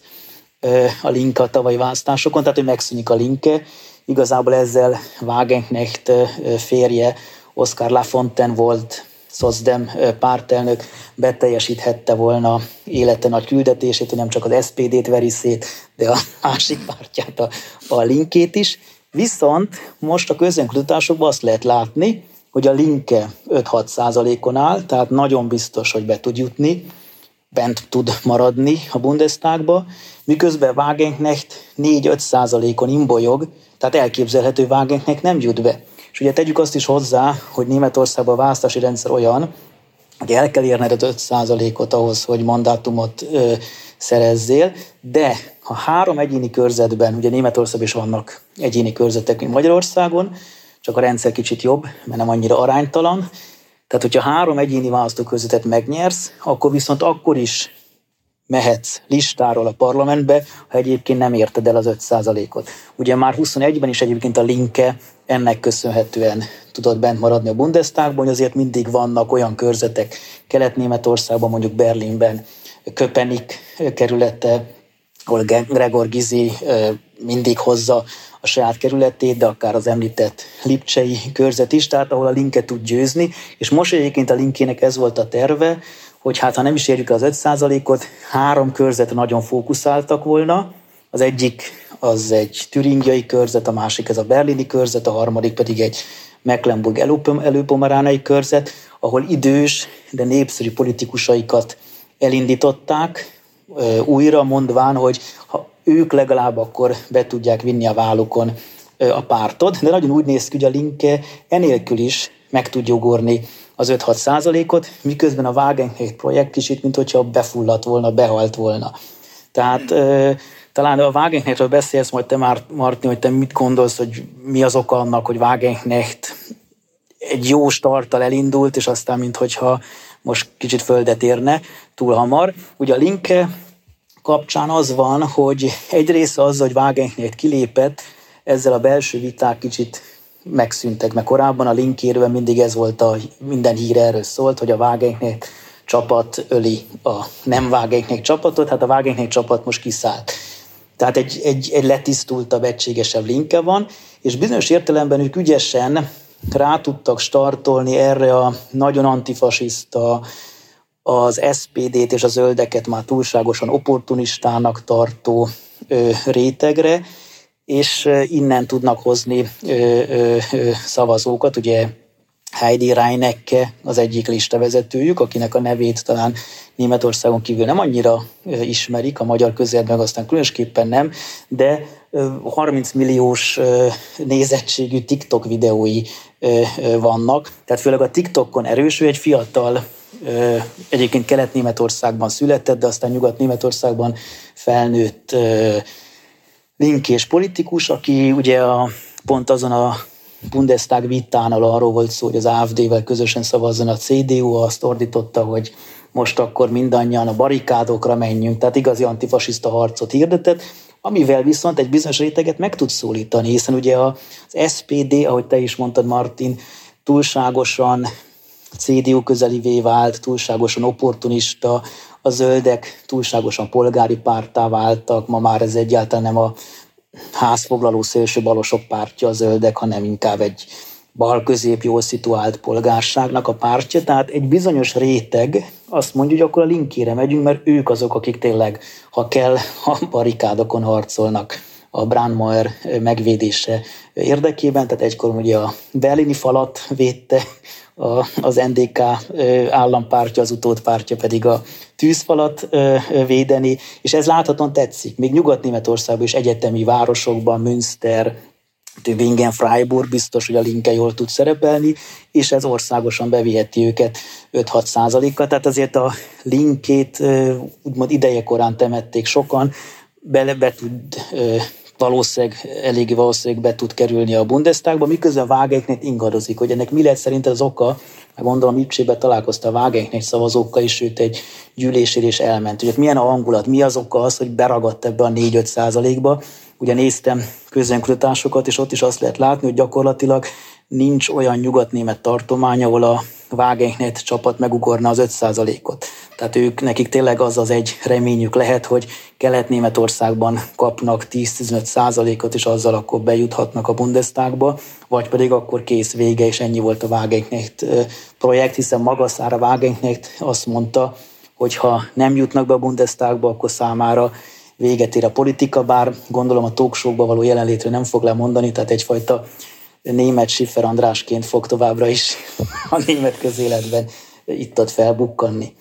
a Linke a tavalyi választásokon, tehát hogy megszűnik a Linke. Igazából ezzel Wagenknecht férje, Oskar Lafontaine volt szocdem pártelnök, beteljesíthette volna élete nagy küldetését, hogy nem csak az es pé dét veri szét, de a másik pártját, a, a Linkét is. Viszont most a közönkutatásokban azt lehet látni, hogy a Linke öt-hat százalékon áll, tehát nagyon biztos, hogy be tud jutni, bent tud maradni a Bundestagba, miközben Wagenknecht négy-öt százalékon imbolyog, tehát elképzelhető, Wagenknecht nem jut be. És ugye tegyük azt is hozzá, hogy Németországban a választási rendszer olyan, hogy el kell érned az öt százalékot ahhoz, hogy mandátumot ö, szerezzél, de ha három egyéni körzetben, ugye Németországban is vannak egyéni körzetek, mint Magyarországon, csak a rendszer kicsit jobb, mert nem annyira aránytalan, tehát hogyha három egyéni választókörzetet megnyersz, akkor viszont akkor is mehetsz listáról a parlamentbe, ha egyébként nem érted el az öt százalékot. Ugye már huszonegyben is egyébként a Linke ennek köszönhetően tudott bent maradni a Bundestagban, hogy azért mindig vannak olyan körzetek Kelet-Németországban, mondjuk Berlinben, Köpenick kerülete, ahol Gregor Gysi mindig hozza a saját kerületét, de akár az említett lipcsei körzet is, tehát ahol a Linke tud győzni, és most egyébként a Linkének ez volt a terve, hogy hát ha nem is érjük az öt százalékot, három körzetre nagyon fókuszáltak volna, az egyik az egy türingiai körzet, a másik ez a berlini körzet, a harmadik pedig egy Mecklenburg-előpomeránai körzet, ahol idős, de népszerű politikusaikat elindították, újra mondván, hogy ha ők legalább akkor be tudják vinni a vállukon a pártot, de nagyon úgy néz ki, hogy a Linke enélkül is meg tudja ugorni az öt-hat százalékot, miközben a Wagenknecht projekt kicsit, mint hogyha befulladt volna, behalt volna. Tehát e, talán a Wagenknechtről beszélsz majd te, Martin, hogy te mit gondolsz, hogy mi az oka annak, hogy Wagenknecht egy jó starttal elindult, és aztán minthogyha most kicsit földet érne túl hamar. Ugye a Linke kapcsán az van, hogy egy része az, hogy Wagenknecht kilépett, ezzel a belső viták kicsit megszűntek, mert korábban a Linkéről mindig ez volt, a, minden hír erről szólt, hogy a Wagenknecht csapat öli a nem Wagenknecht csapatot, hát a Wagenknecht csapat most kiszállt. Tehát egy, egy, egy letisztultabb, egységesebb linke van, és bizonyos értelemben ők ügyesen rá tudtak startolni erre a nagyon antifasiszta, az es pé dét és a zöldeket már túlságosan opportunistának tartó ö, rétegre, és innen tudnak hozni ö, ö, ö, szavazókat. Ugye Heidi Reinecke az egyik listavezetőjük, akinek a nevét talán Németországon kívül nem annyira ismerik, a magyar közéletben aztán különösképpen nem, de harminc milliós nézettségű TikTok videói vannak, tehát főleg a TikTokon erős, ő egy fiatal, egyébként Kelet-Németországban született, de aztán Nyugat-Németországban felnőtt linkés politikus, aki ugye a, pont azon a Bundestag vitánál arról volt szó, hogy az á ef dé-vel közösen szavazzon a cé dé u, azt ordította, hogy most akkor mindannyian a barikádokra menjünk, tehát igazi antifasiszta harcot hirdetett, amivel viszont egy bizonyos réteget meg tud szólítani, hiszen ugye az es pé dé, ahogy te is mondtad, Martin, túlságosan cé dé u közelivé vált, túlságosan opportunista, a zöldek túlságosan polgári párttá váltak, ma már ez egyáltalán nem a házfoglaló szélsőbalosok pártja a zöldek, hanem inkább egy bal-közép jól szituált polgárságnak a pártja, tehát egy bizonyos réteg azt mondja, hogy akkor a linkére megyünk, mert ők azok, akik tényleg, ha kell, a barikádokon harcolnak a Brandmauer megvédése érdekében, tehát egykor ugye a berlini falat védte az en dé ká állampártja, az utódpártja pedig a tűzfalat védeni, és ez láthatóan tetszik. Még Nyugat-Németországban is egyetemi városokban, Münster, Tübingen, Freiburg biztos, hogy a linke jól tud szerepelni, és ez országosan beviheti őket öt-hat százalékkal, tehát azért a linkét úgymond idejekorán temették sokan, bele be tud valószínűleg, eléggé valószínűleg be tud kerülni a Bundestagba, miközben Wagenknecht ingadozik, hogy ennek mi lehet szerinted az oka, meg gondolom Lipcsébe találkozta a Wagenknecht szavazókkal, és őt egy gyűlésére is elment. Ugye milyen a hangulat, mi az oka az, hogy beragadt ebbe a négy-öt százalékba. Ugye néztem közönkutatásokat, és ott is azt lehet látni, hogy gyakorlatilag nincs olyan nyugatnémet tartomány, ahol a Wagenknecht csapat megugorna az öt százalékot. Tehát ők, nekik tényleg az az egy reményük lehet, hogy Kelet-Németországban kapnak tíz-tizenöt százalékot, és azzal akkor bejuthatnak a Bundestagba, vagy pedig akkor kész, vége, és ennyi volt a Wagenknecht projekt, hiszen maga Sarah Wagenknecht azt mondta, hogy ha nem jutnak be a Bundestagba, akkor számára véget ér a politika, bár gondolom a talkshowba való jelenlétre nem fog lemondani, tehát egyfajta német Schiffer Andrásként fog továbbra is a német közéletben itt-ott felbukkanni.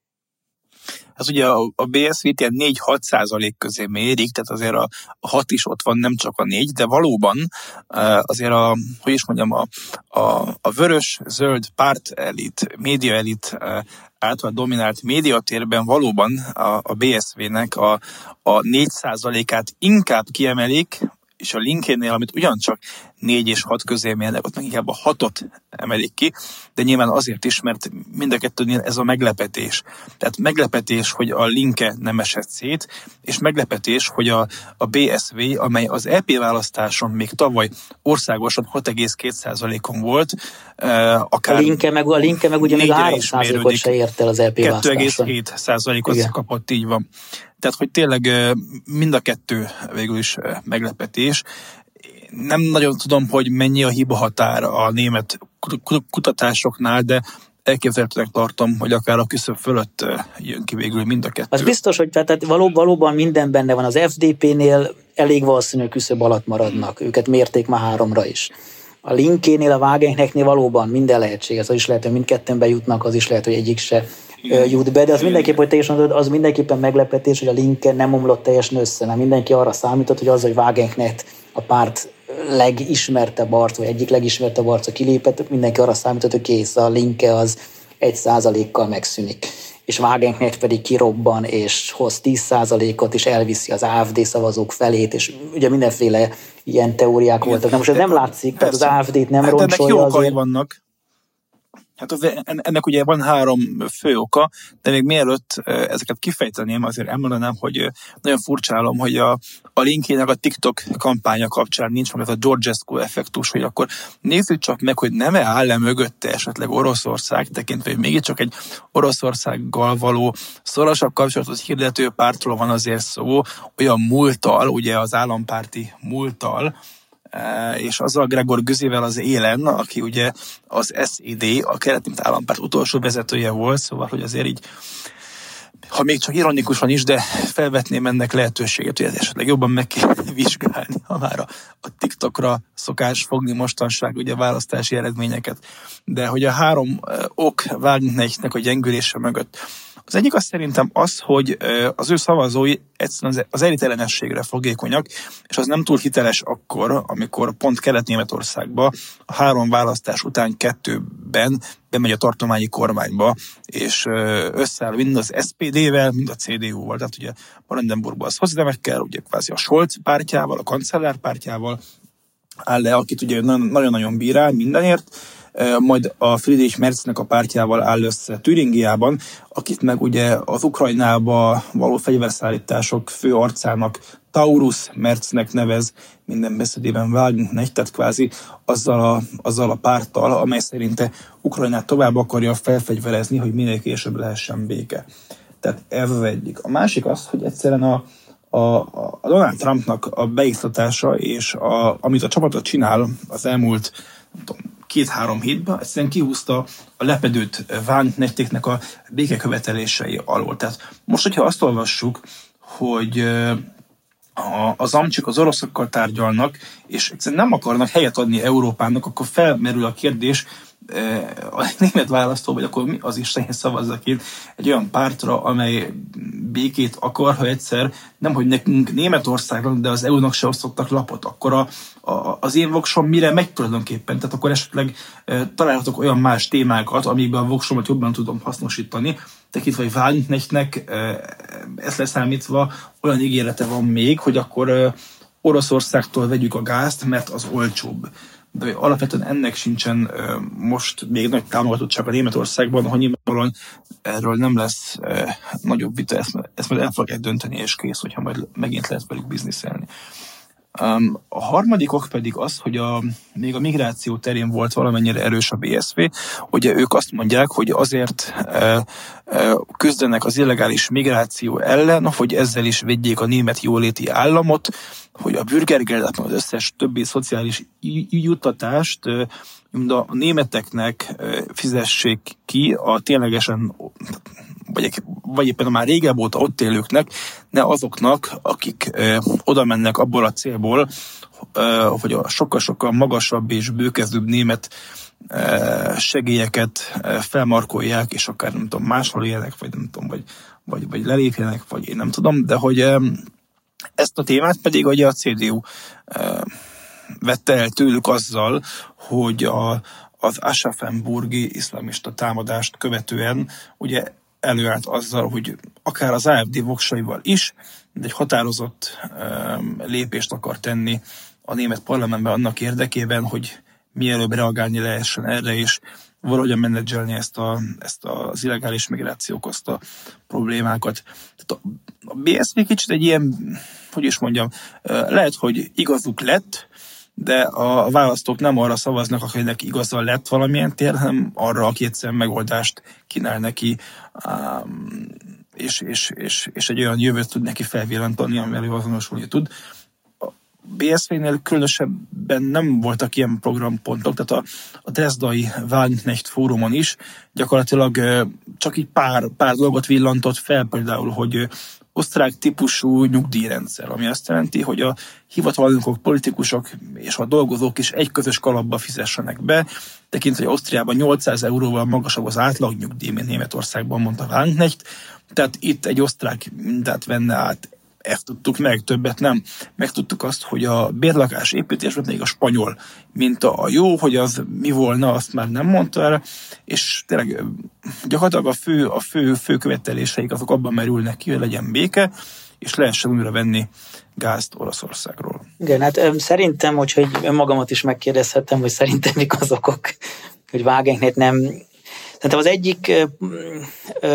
Az ugye a, a bé es vé-t ilyen négy-hat százalék közé mérik, tehát azért a, a hat is ott van, nem csak a négy, de valóban azért a, hogy is mondjam, a, a, a vörös-zöld pártelit, médiaelit által dominált médiatérben valóban a, a bé es vé-nek a, a négy százalékát inkább kiemelik, és a linkénél, amit ugyancsak négy és hat közé mérnek, ott meg inkább a hatot emelik ki, de nyilván azért is, mert mind a kettőnél ez a meglepetés. Tehát meglepetés, hogy a linke nem esett szét, és meglepetés, hogy a, a bé es vé, amely az é pé választáson még tavaly országosan hat egész két százalékon volt, akár a linke meg, a linke meg ugye még három százalékot se ért el az é pé választáson. kettő egész hét százalékot kapott, így van. Tehát, hogy tényleg mind a kettő végül is meglepetés. Nem nagyon tudom, hogy mennyi a hiba határ a német kutatásoknál, de elképzelhetőnek tartom, hogy akár a küszöb fölött jön ki végül mind a kettő. Az biztos, hogy tehát való, valóban minden benne van. Az ef dé pé-nél elég valószínű küszöb alatt maradnak. Őket mérték már háromra is. A linkénél, a Wagenknechtnél valóban minden lehetséges. Az is lehet, hogy mindketten bejutnak, az is lehet, hogy egyik se jut be, de az mindenképp, hogy te is mondod, az mindenképpen meglepetés, hogy a linke nem omlott teljesen össze, nem mindenki arra számított, hogy az, hogy Wagenknecht a párt legismertebb arc, vagy egyik legismertebb arca kilépett, mindenki arra számított, hogy kész, a linke az egy százalékkal megszűnik. És Wagenknecht pedig kirobban, és hoz tíz százalékot, és elviszi az á ef dé szavazók felét, és ugye mindenféle ilyen teóriák voltak. Na most ez nem látszik, tehát az á ef dét nem hát roncsolja azért. azért. Vannak. Hát az, ennek ugye van három fő oka, de még mielőtt ezeket kifejteném, azért elmondanám, hogy nagyon furcsálom, hogy a, a linkének a TikTok kampánya kapcsán nincs meg ez a Georgescu effektus, hogy akkor nézzük csak meg, hogy nem áll-e mögötte esetleg Oroszország, tekintve, hogy mégiscsak egy Oroszországgal való szorosabb kapcsolatot hirdető pártról van azért szó, olyan múlttal, ugye az állampárti múlttal, és azzal Gregor Gysivel az élen, aki ugye az es zé dé, a keleti állampárt utolsó vezetője volt, szóval, hogy azért így, ha még csak ironikusan is, de felvetném ennek lehetőséget, hogy ez esetleg jobban meg kell vizsgálni, ha már a, a TikTokra szokás fogni mostanság ugye a választási eredményeket. De hogy a három ok Wagenknechtnek a gyengülése mögött. Az egyik az szerintem az, hogy az ő szavazói egyszerűen az elitellenességre fogékonyak, és az nem túl hiteles akkor, amikor pont Kelet-Németországba a három választás után kettőben bemegy a tartományi kormányba, és összeáll mind az es pé dé-vel, mind a cé dé u-val. Tehát ugye Brandenburgban az hozzidemekkel, ugye kvázi a Scholz pártjával, a kancellár pártjával áll le, akit ugye nagyon-nagyon bírál mindenért, majd a Friedrich Merznek a pártjával áll össze Türingiában, akit meg ugye az Ukrajnába való fegyverszállítások fő arcának Taurus Merznek nevez minden beszédében Wagenknecht, tehát kvázi azzal a, azzal a párttal, amely szerinte Ukrajnát tovább akarja felfegyverezni, hogy minél később lehessen béke. Tehát ez az egyik. A másik az, hogy egyszerűen a, a, a Donald Trumpnak a beiktatása, és a, amit a csapatot csinál az elmúlt, nem tudom, két-három hétben, egyszerűen kihúzta a lepedőt Wagenknechtéknek a békekövetelései alól. Tehát most, hogyha azt olvassuk, hogy az amcsik az oroszokkal tárgyalnak, és egyszerűen nem akarnak helyet adni Európának, akkor felmerül a kérdés a német választó, vagy akkor mi az Istenhez szavazzak én egy olyan pártra, amely békét akar, ha egyszer nem, hogy nekünk Németországnak, de az é u-nak se osztottak lapot, akkor a, a, az én voksom mire megy tulajdonképpen? Tehát akkor esetleg e, találhatok olyan más témákat, amikben a voksomat jobban tudom hasznosítani, tekintve, hogy Wagenknechtnek e, ezt leszámítva olyan ígérete van még, hogy akkor e, Oroszországtól vegyük a gázt, mert az olcsóbb. De alapvetően ennek sincsen uh, most még nagy támogatottság a Németországban, hogy nyilvánvalóan erről nem lesz uh, nagyobb vita, ezt, ezt majd el fogják dönteni, és kész, hogyha majd megint lehet velük bizniszelni. Um, a harmadik ok pedig az, hogy a, még a migráció terén volt valamennyire erős a bé es vé. Ugye ők azt mondják, hogy azért uh, uh, küzdenek az illegális migráció ellen, hogy ezzel is védjék a német jóléti államot, hogy a Bürgergeldet, az összes többi szociális juttatást a németeknek fizessék ki a ténylegesen, vagy, vagy éppen a már régebb óta ott élőknek, ne azoknak, akik oda mennek abból a célból, hogy a sokkal-sokkal magasabb és bőkezőbb német segélyeket felmarkolják, és akár nem tudom, máshol élnek, vagy nem tudom, vagy, vagy, vagy lelépjenek, vagy én nem tudom, de hogy ezt a témát pedig ugye a cé dé u e, vette el tőlük azzal, hogy a, az Aschaffenburgi iszlamista támadást követően ugye előállt azzal, hogy akár az á ef dé voksaival is, de egy határozott e, lépést akar tenni a német parlamentben annak érdekében, hogy mielőbb reagálni lehessen erre, és valahogyan menedzselni ezt, a, ezt az illegális migráció okozta problémákat. Tehát a, a bé es vé kicsit egy ilyen, hogy is mondjam, lehet, hogy igazuk lett, de a választók nem arra szavaznak, akinek igaza lett valamilyen tér, hanem arra, aki egyszerűen megoldást kínál neki, és, és, és, és egy olyan jövőt tud neki felvillantani, amivel ő azonosulni tud. bé es vé-nél különösebben nem voltak ilyen programpontok, tehát a, a Dresdai Wagenknecht fórumon is gyakorlatilag csak így pár, pár dolgot villantott fel, például, hogy osztrák típusú nyugdíjrendszer, ami azt jelenti, hogy a hivatalnokok, politikusok és a dolgozók is egy közös kalapba fizessenek be, tekintve, hogy Ausztriában nyolcszáz euróval magasabb az átlag nyugdíj, mint Németországban, mondta Wagenknecht, tehát itt egy osztrák mintát venne át. Ezt tudtuk meg, többet nem. Megtudtuk azt, hogy a bérlakás építésben még a spanyol minta a jó, hogy az mi volna, azt már nem mondta el, és tényleg gyakorlatilag a fő, a fő, fő követeléseik azok abban merülnek ki, hogy legyen béke, és lehessen újra venni gázt Oroszországról. Igen, hát szerintem, hogyha önmagamat is megkérdezhetem, hogy szerintem mik az okok, hogy Wagenknecht nem Szerintem az egyik, ö, ö,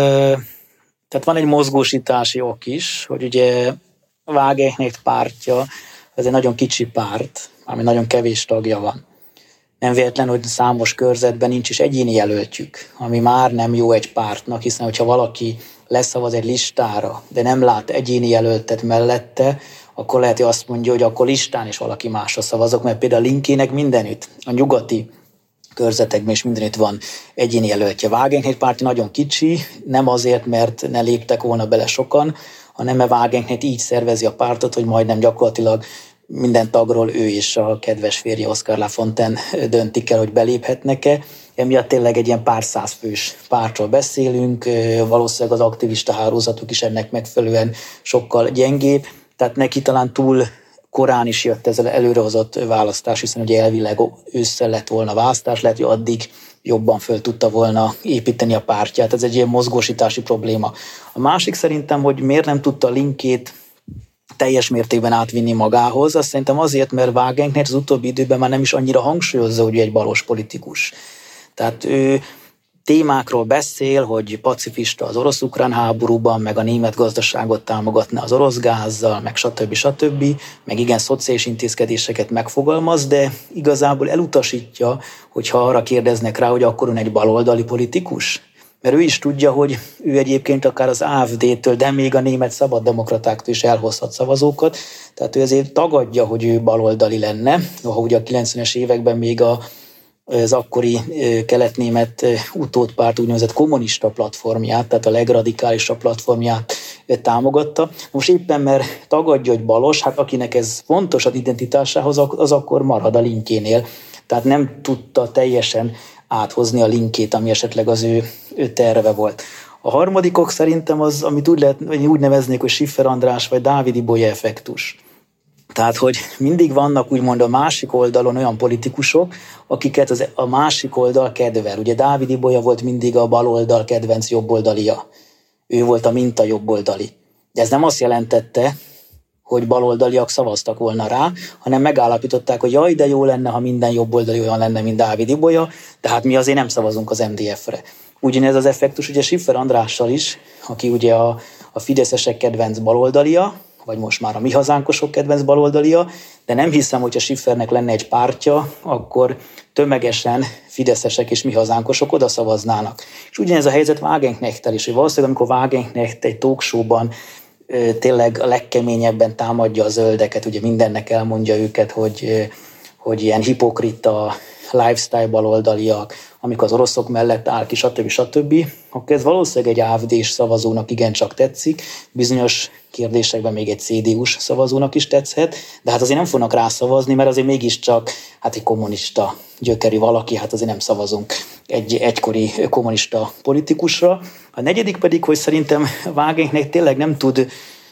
tehát van egy mozgósítási ok is, hogy ugye a Wagenknecht pártja, ez egy nagyon kicsi párt, ami nagyon kevés tagja van. Nem véletlen, hogy számos körzetben nincs is egyéni jelöltjük, ami már nem jó egy pártnak, hiszen hogyha valaki leszavaz egy listára, de nem lát egyéni jelöltet mellette, akkor lehet, hogy azt mondja, hogy akkor listán is valaki másra szavazok, mert például a Linkének mindenütt, a nyugati körzetekben is mindenütt van egyéni jelöltje. Wagenknecht pártja nagyon kicsi, nem azért, mert ne léptek volna bele sokan, hanem mert Wagenknecht így szervezi a pártot, hogy majdnem gyakorlatilag minden tagról ő és a kedves férje Oskar Lafontaine döntik el, hogy beléphetnek-e. Emiatt tényleg egy ilyen pár száz fős pártról beszélünk, valószínűleg az aktivista hálózatuk is ennek megfelelően sokkal gyengébb, tehát neki talán túl korán is jött ez előrehozott választás, hiszen ugye elvileg ősszel lett volna választás, lehet, hogy addig jobban föl tudta volna építeni a pártját. Ez egy ilyen mozgósítási probléma. A másik szerintem, hogy miért nem tudta a Linkét teljes mértékben átvinni magához, azt szerintem azért, mert Wagenknecht az utóbbi időben már nem is annyira hangsúlyozza, hogy ő egy balos politikus. Tehát ő témákról beszél, hogy pacifista az orosz-ukrán háborúban, meg a német gazdaságot támogatna az orosz gázzal, meg stb. stb. Meg igen, szociális intézkedéseket megfogalmaz, de igazából elutasítja, hogyha arra kérdeznek rá, hogy akkor ön egy baloldali politikus. Mert ő is tudja, hogy ő egyébként akár az á ef dé-től, de még a német szabaddemokratáktól is elhozhat szavazókat, tehát ő ezért tagadja, hogy ő baloldali lenne, ha ugye a kilencvenes években még a az akkori kelet-német utódpárt úgynevezett kommunista platformját, tehát a legradikálisabb platformját támogatta. Most éppen mert tagadja, hogy balos, hát akinek ez fontos az identitásához, az akkor marad a Linkénél. Tehát nem tudta teljesen áthozni a Linkét, ami esetleg az ő, ő terve volt. A harmadikok szerintem az, amit úgy, lehet, úgy neveznék, hogy Schiffer András vagy Dávid Ibolya effektus. Tehát, hogy mindig vannak úgymond a másik oldalon olyan politikusok, akiket az, a másik oldal kedvel. Ugye Dávid Ibolya volt mindig a baloldal kedvenc jobboldalia. Ő volt a minta jobboldali. De ez nem azt jelentette, hogy baloldaliak szavaztak volna rá, hanem megállapították, hogy jaj, de jó lenne, ha minden jobboldali olyan lenne, mint Dávid Ibolya, de hát mi azért nem szavazunk az em dé ef-re. Ugyanez az effektus ugye Schiffer Andrással is, aki ugye a, a fideszesek kedvenc baloldalia, vagy most már a mi hazánkosok kedvenc baloldalia, de nem hiszem, hogy a Schiffernek lenne egy pártja, akkor tömegesen fideszesek és mi hazánkosok oda szavaznának. És ugyanez a helyzet Wagenknechttel is, hogy valószínűleg amikor Wagenknecht egy talkshowban tényleg a legkeményebben támadja a zöldeket, ugye mindennek elmondja őket, hogy, hogy ilyen hipokrita lifestyle baloldaliak, amikor az oroszok mellett áll ki, stb. stb., akkor ez valószínűleg egy á ef dés szavazónak igencsak tetszik, bizonyos kérdésekben még egy cé dé u-s szavazónak is tetszhet, de hát azért nem fognak rászavazni, mert azért mégiscsak hát egy kommunista gyökerű valaki, hát azért nem szavazunk egy egykori kommunista politikusra. A negyedik pedig, hogy szerintem Wagenknecht tényleg nem tud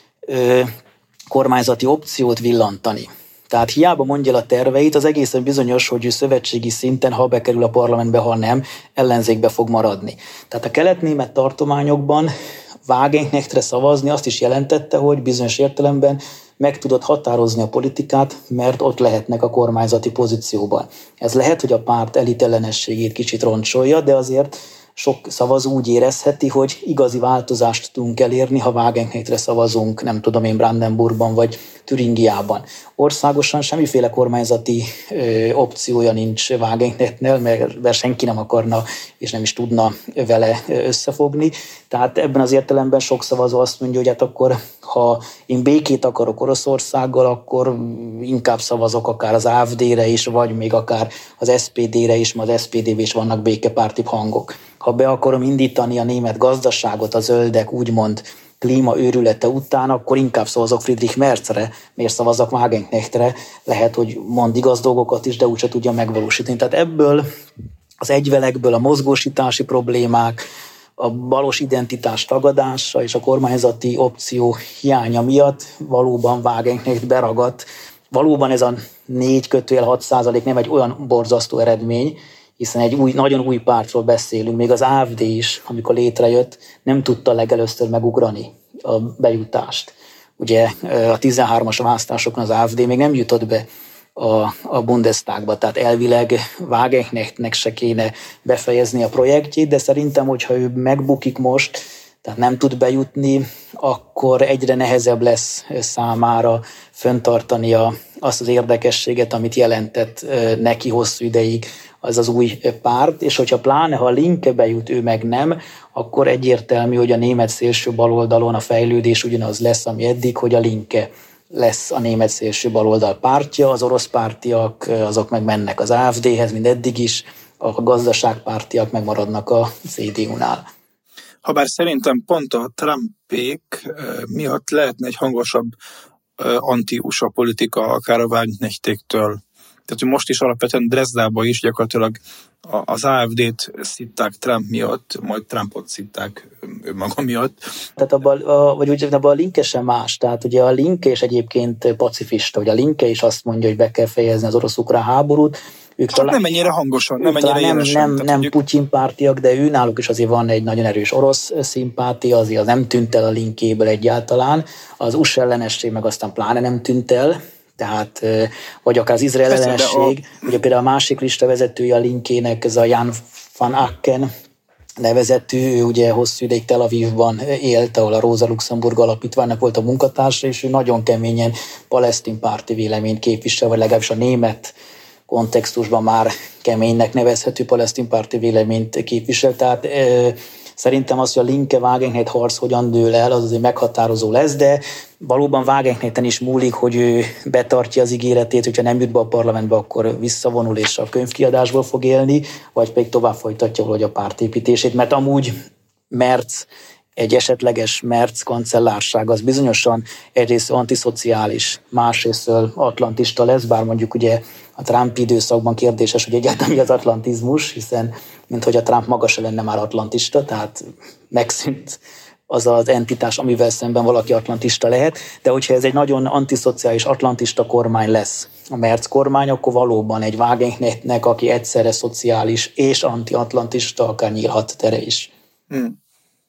ö, kormányzati opciót villantani. Tehát hiába mondja a terveit, az egészen bizonyos, hogy ő szövetségi szinten, ha bekerül a parlamentbe, ha nem, ellenzékbe fog maradni. Tehát a kelet-német tartományokban Wagenknechtre szavazni azt is jelentette, hogy bizonyos értelemben meg tudod határozni a politikát, mert ott lehetnek a kormányzati pozícióban. Ez lehet, hogy a párt elitellenességét kicsit roncsolja, de azért sok szavazó úgy érezheti, hogy igazi változást tudunk elérni, ha Wagenknechtre szavazunk, nem tudom én, Brandenburgban vagy Türingiában. Országosan semmiféle kormányzati ö, opciója nincs Wagenknechtnél, mert senki nem akarna és nem is tudna vele összefogni. Tehát ebben az értelemben sok szavazó azt mondja, hogy hát akkor, ha én békét akarok Oroszországgal, akkor inkább szavazok akár az á ef dére is, vagy még akár az es pé dére is, mert az es pé dében is vannak békepárti hangok. Ha be akarom indítani a német gazdaságot, a zöldek úgymond klímaőrülete után, akkor inkább szavazok Friedrich Merzre, miért szavazok Wagenknechtre, lehet, hogy mond igaz dolgokat is, de úgyse tudja megvalósítani. Tehát ebből az egyvelekből a mozgósítási problémák, a balos identitás tagadása és a kormányzati opció hiánya miatt valóban Wagenknecht beragadt. Valóban ez a négy kötőjel hat százalék nem egy olyan borzasztó eredmény, hiszen egy új, nagyon új pártról beszélünk, még az á ef dé is, amikor létrejött, nem tudta legelőször megugrani a bejutást. Ugye a tizenhármas választásokon az á ef dé még nem jutott be a, a Bundestagba. Tehát elvileg Wagenknechtnek se kéne befejezni a projektjét, de szerintem, hogyha ő megbukik most, tehát nem tud bejutni, akkor egyre nehezebb lesz számára fenntartani a, azt az érdekességet, amit jelentett neki hosszú ideig az az új párt, és hogyha pláne, ha a Linke bejut, ő meg nem, akkor egyértelmű, hogy a német szélső baloldalon a fejlődés ugyanaz lesz, ami eddig, hogy a Linke lesz a német szélső baloldal pártja, az orosz pártiak azok meg mennek az á ef dé-hez, mint eddig is, a gazdaságpártiak meg maradnak a cé dé u-nál. Habár szerintem pont a Trumpék miatt lehetne egy hangosabb anti-u es á politika, akár a Wagenknechtéktől. Tehát, hogy most is alapvetően Dresdában is gyakorlatilag az á ef dét szitták Trump miatt, majd Trumpot szitták önmaga miatt. Tehát abban a, vagy úgy, abban a Linke sem más. Tehát ugye a Linke is egyébként pacifista, hogy a Linke is azt mondja, hogy be kell fejezni az orosz-ukrán háborút. Ők talán, nem ennyire hangosan, nem ennyire nem, élesen. Nem, nem mondjuk... Putyin pártiak, de ő náluk is azért van egy nagyon erős orosz szimpátia, azért az nem tűnt el a Linkéből egyáltalán. Az u es á ellenesség meg aztán pláne nem tűnt el. Tehát, vagy akár az Izrael ellenesség, a... ugye például a másik listavezetője a Linkének, ez a Jan van Aken nevezetű, ő ugye hosszú ideig Tel Avivban élt, ahol a Rosa Luxemburg alapítványnak volt a munkatársa, és ő nagyon keményen palesztin párti véleményt képvisel, vagy legalábbis a német kontextusban már keménynek nevezhető palesztin párti véleményt képvisel. Tehát e, szerintem az, hogy a Linke-Wagenknecht harc hogyan dől el, az azért meghatározó lesz, de valóban Wagenknechten is múlik, hogy ő betartja az ígéretét, hogyha nem jut be a parlamentbe, akkor visszavonul és a könyvkiadásból fog élni, vagy pedig tovább folytatja valahogy a pártépítését, mert amúgy Merz, egy esetleges Merz kancellárság az bizonyosan egyrészt antiszociális, másrészt atlantista lesz, bár mondjuk ugye a Trump időszakban kérdéses, hogy egyáltalán mi az atlantizmus, hiszen minthogy a Trump maga se lenne már atlantista, tehát megszűnt az az entitás, amivel szemben valaki atlantista lehet, de hogyha ez egy nagyon antiszociális atlantista kormány lesz, a Merz kormány, akkor valóban egy Wagenknechtnek, aki egyszerre szociális és anti-atlantista, akár nyílhat tere is. Hmm.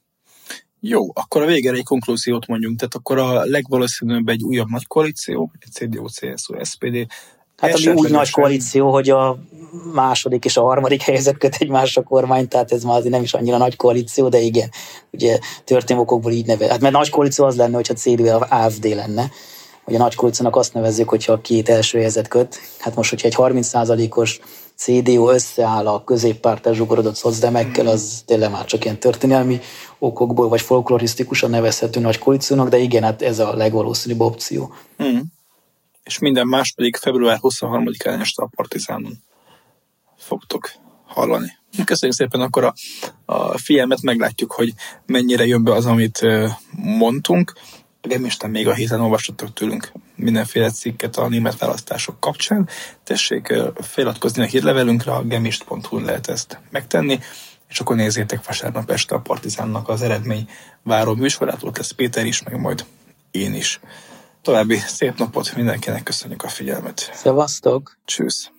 Jó, akkor a végére egy konklúziót mondjunk, tehát akkor a legvalószínűbb egy újabb nagy koalíció, egy cé dé u, cé es u, es pé dé. Hát ami úgy nagy koalíció, hogy a második és a harmadik helyzet köt egymásra kormány, tehát ez már azért nem is annyira nagy koalíció, de igen, ugye történelmi okokból így neve. Hát mert nagy koalíció az lenne, hogyha cé dé u, á ef dé lenne. Ugye a nagy koalíciónak azt nevezzük, hogyha a két első helyzet köt. Hát most, hogyha egy harminc százalékos cé dé u összeáll a középpárt elzsugorodott szocdemekkel, az tényleg már csak ilyen történelmi okokból, vagy folklorisztikusan nevezhető nagy koalíciónak, de igen, hát ez a legvalószínűbb opció. Hmm. És minden más pedig február huszonharmadikán este a Partizánon fogtok hallani. Köszönjük szépen akkor a, a figyelmet, meglátjuk, hogy mennyire jön be az, amit mondtunk. Gemisten még a héten olvassatok tőlünk mindenféle cikket a német választások kapcsán. Tessék feliratkozni a hírlevelünkre, a gemist pont hu lehet ezt megtenni, és akkor nézzétek vasárnap este a Partizánnak az eredmény váró műsorát, ott lesz Péter is, meg majd én is. További szép napot mindenkinek, köszönjük a figyelmet. Szevasztok! Tschüss!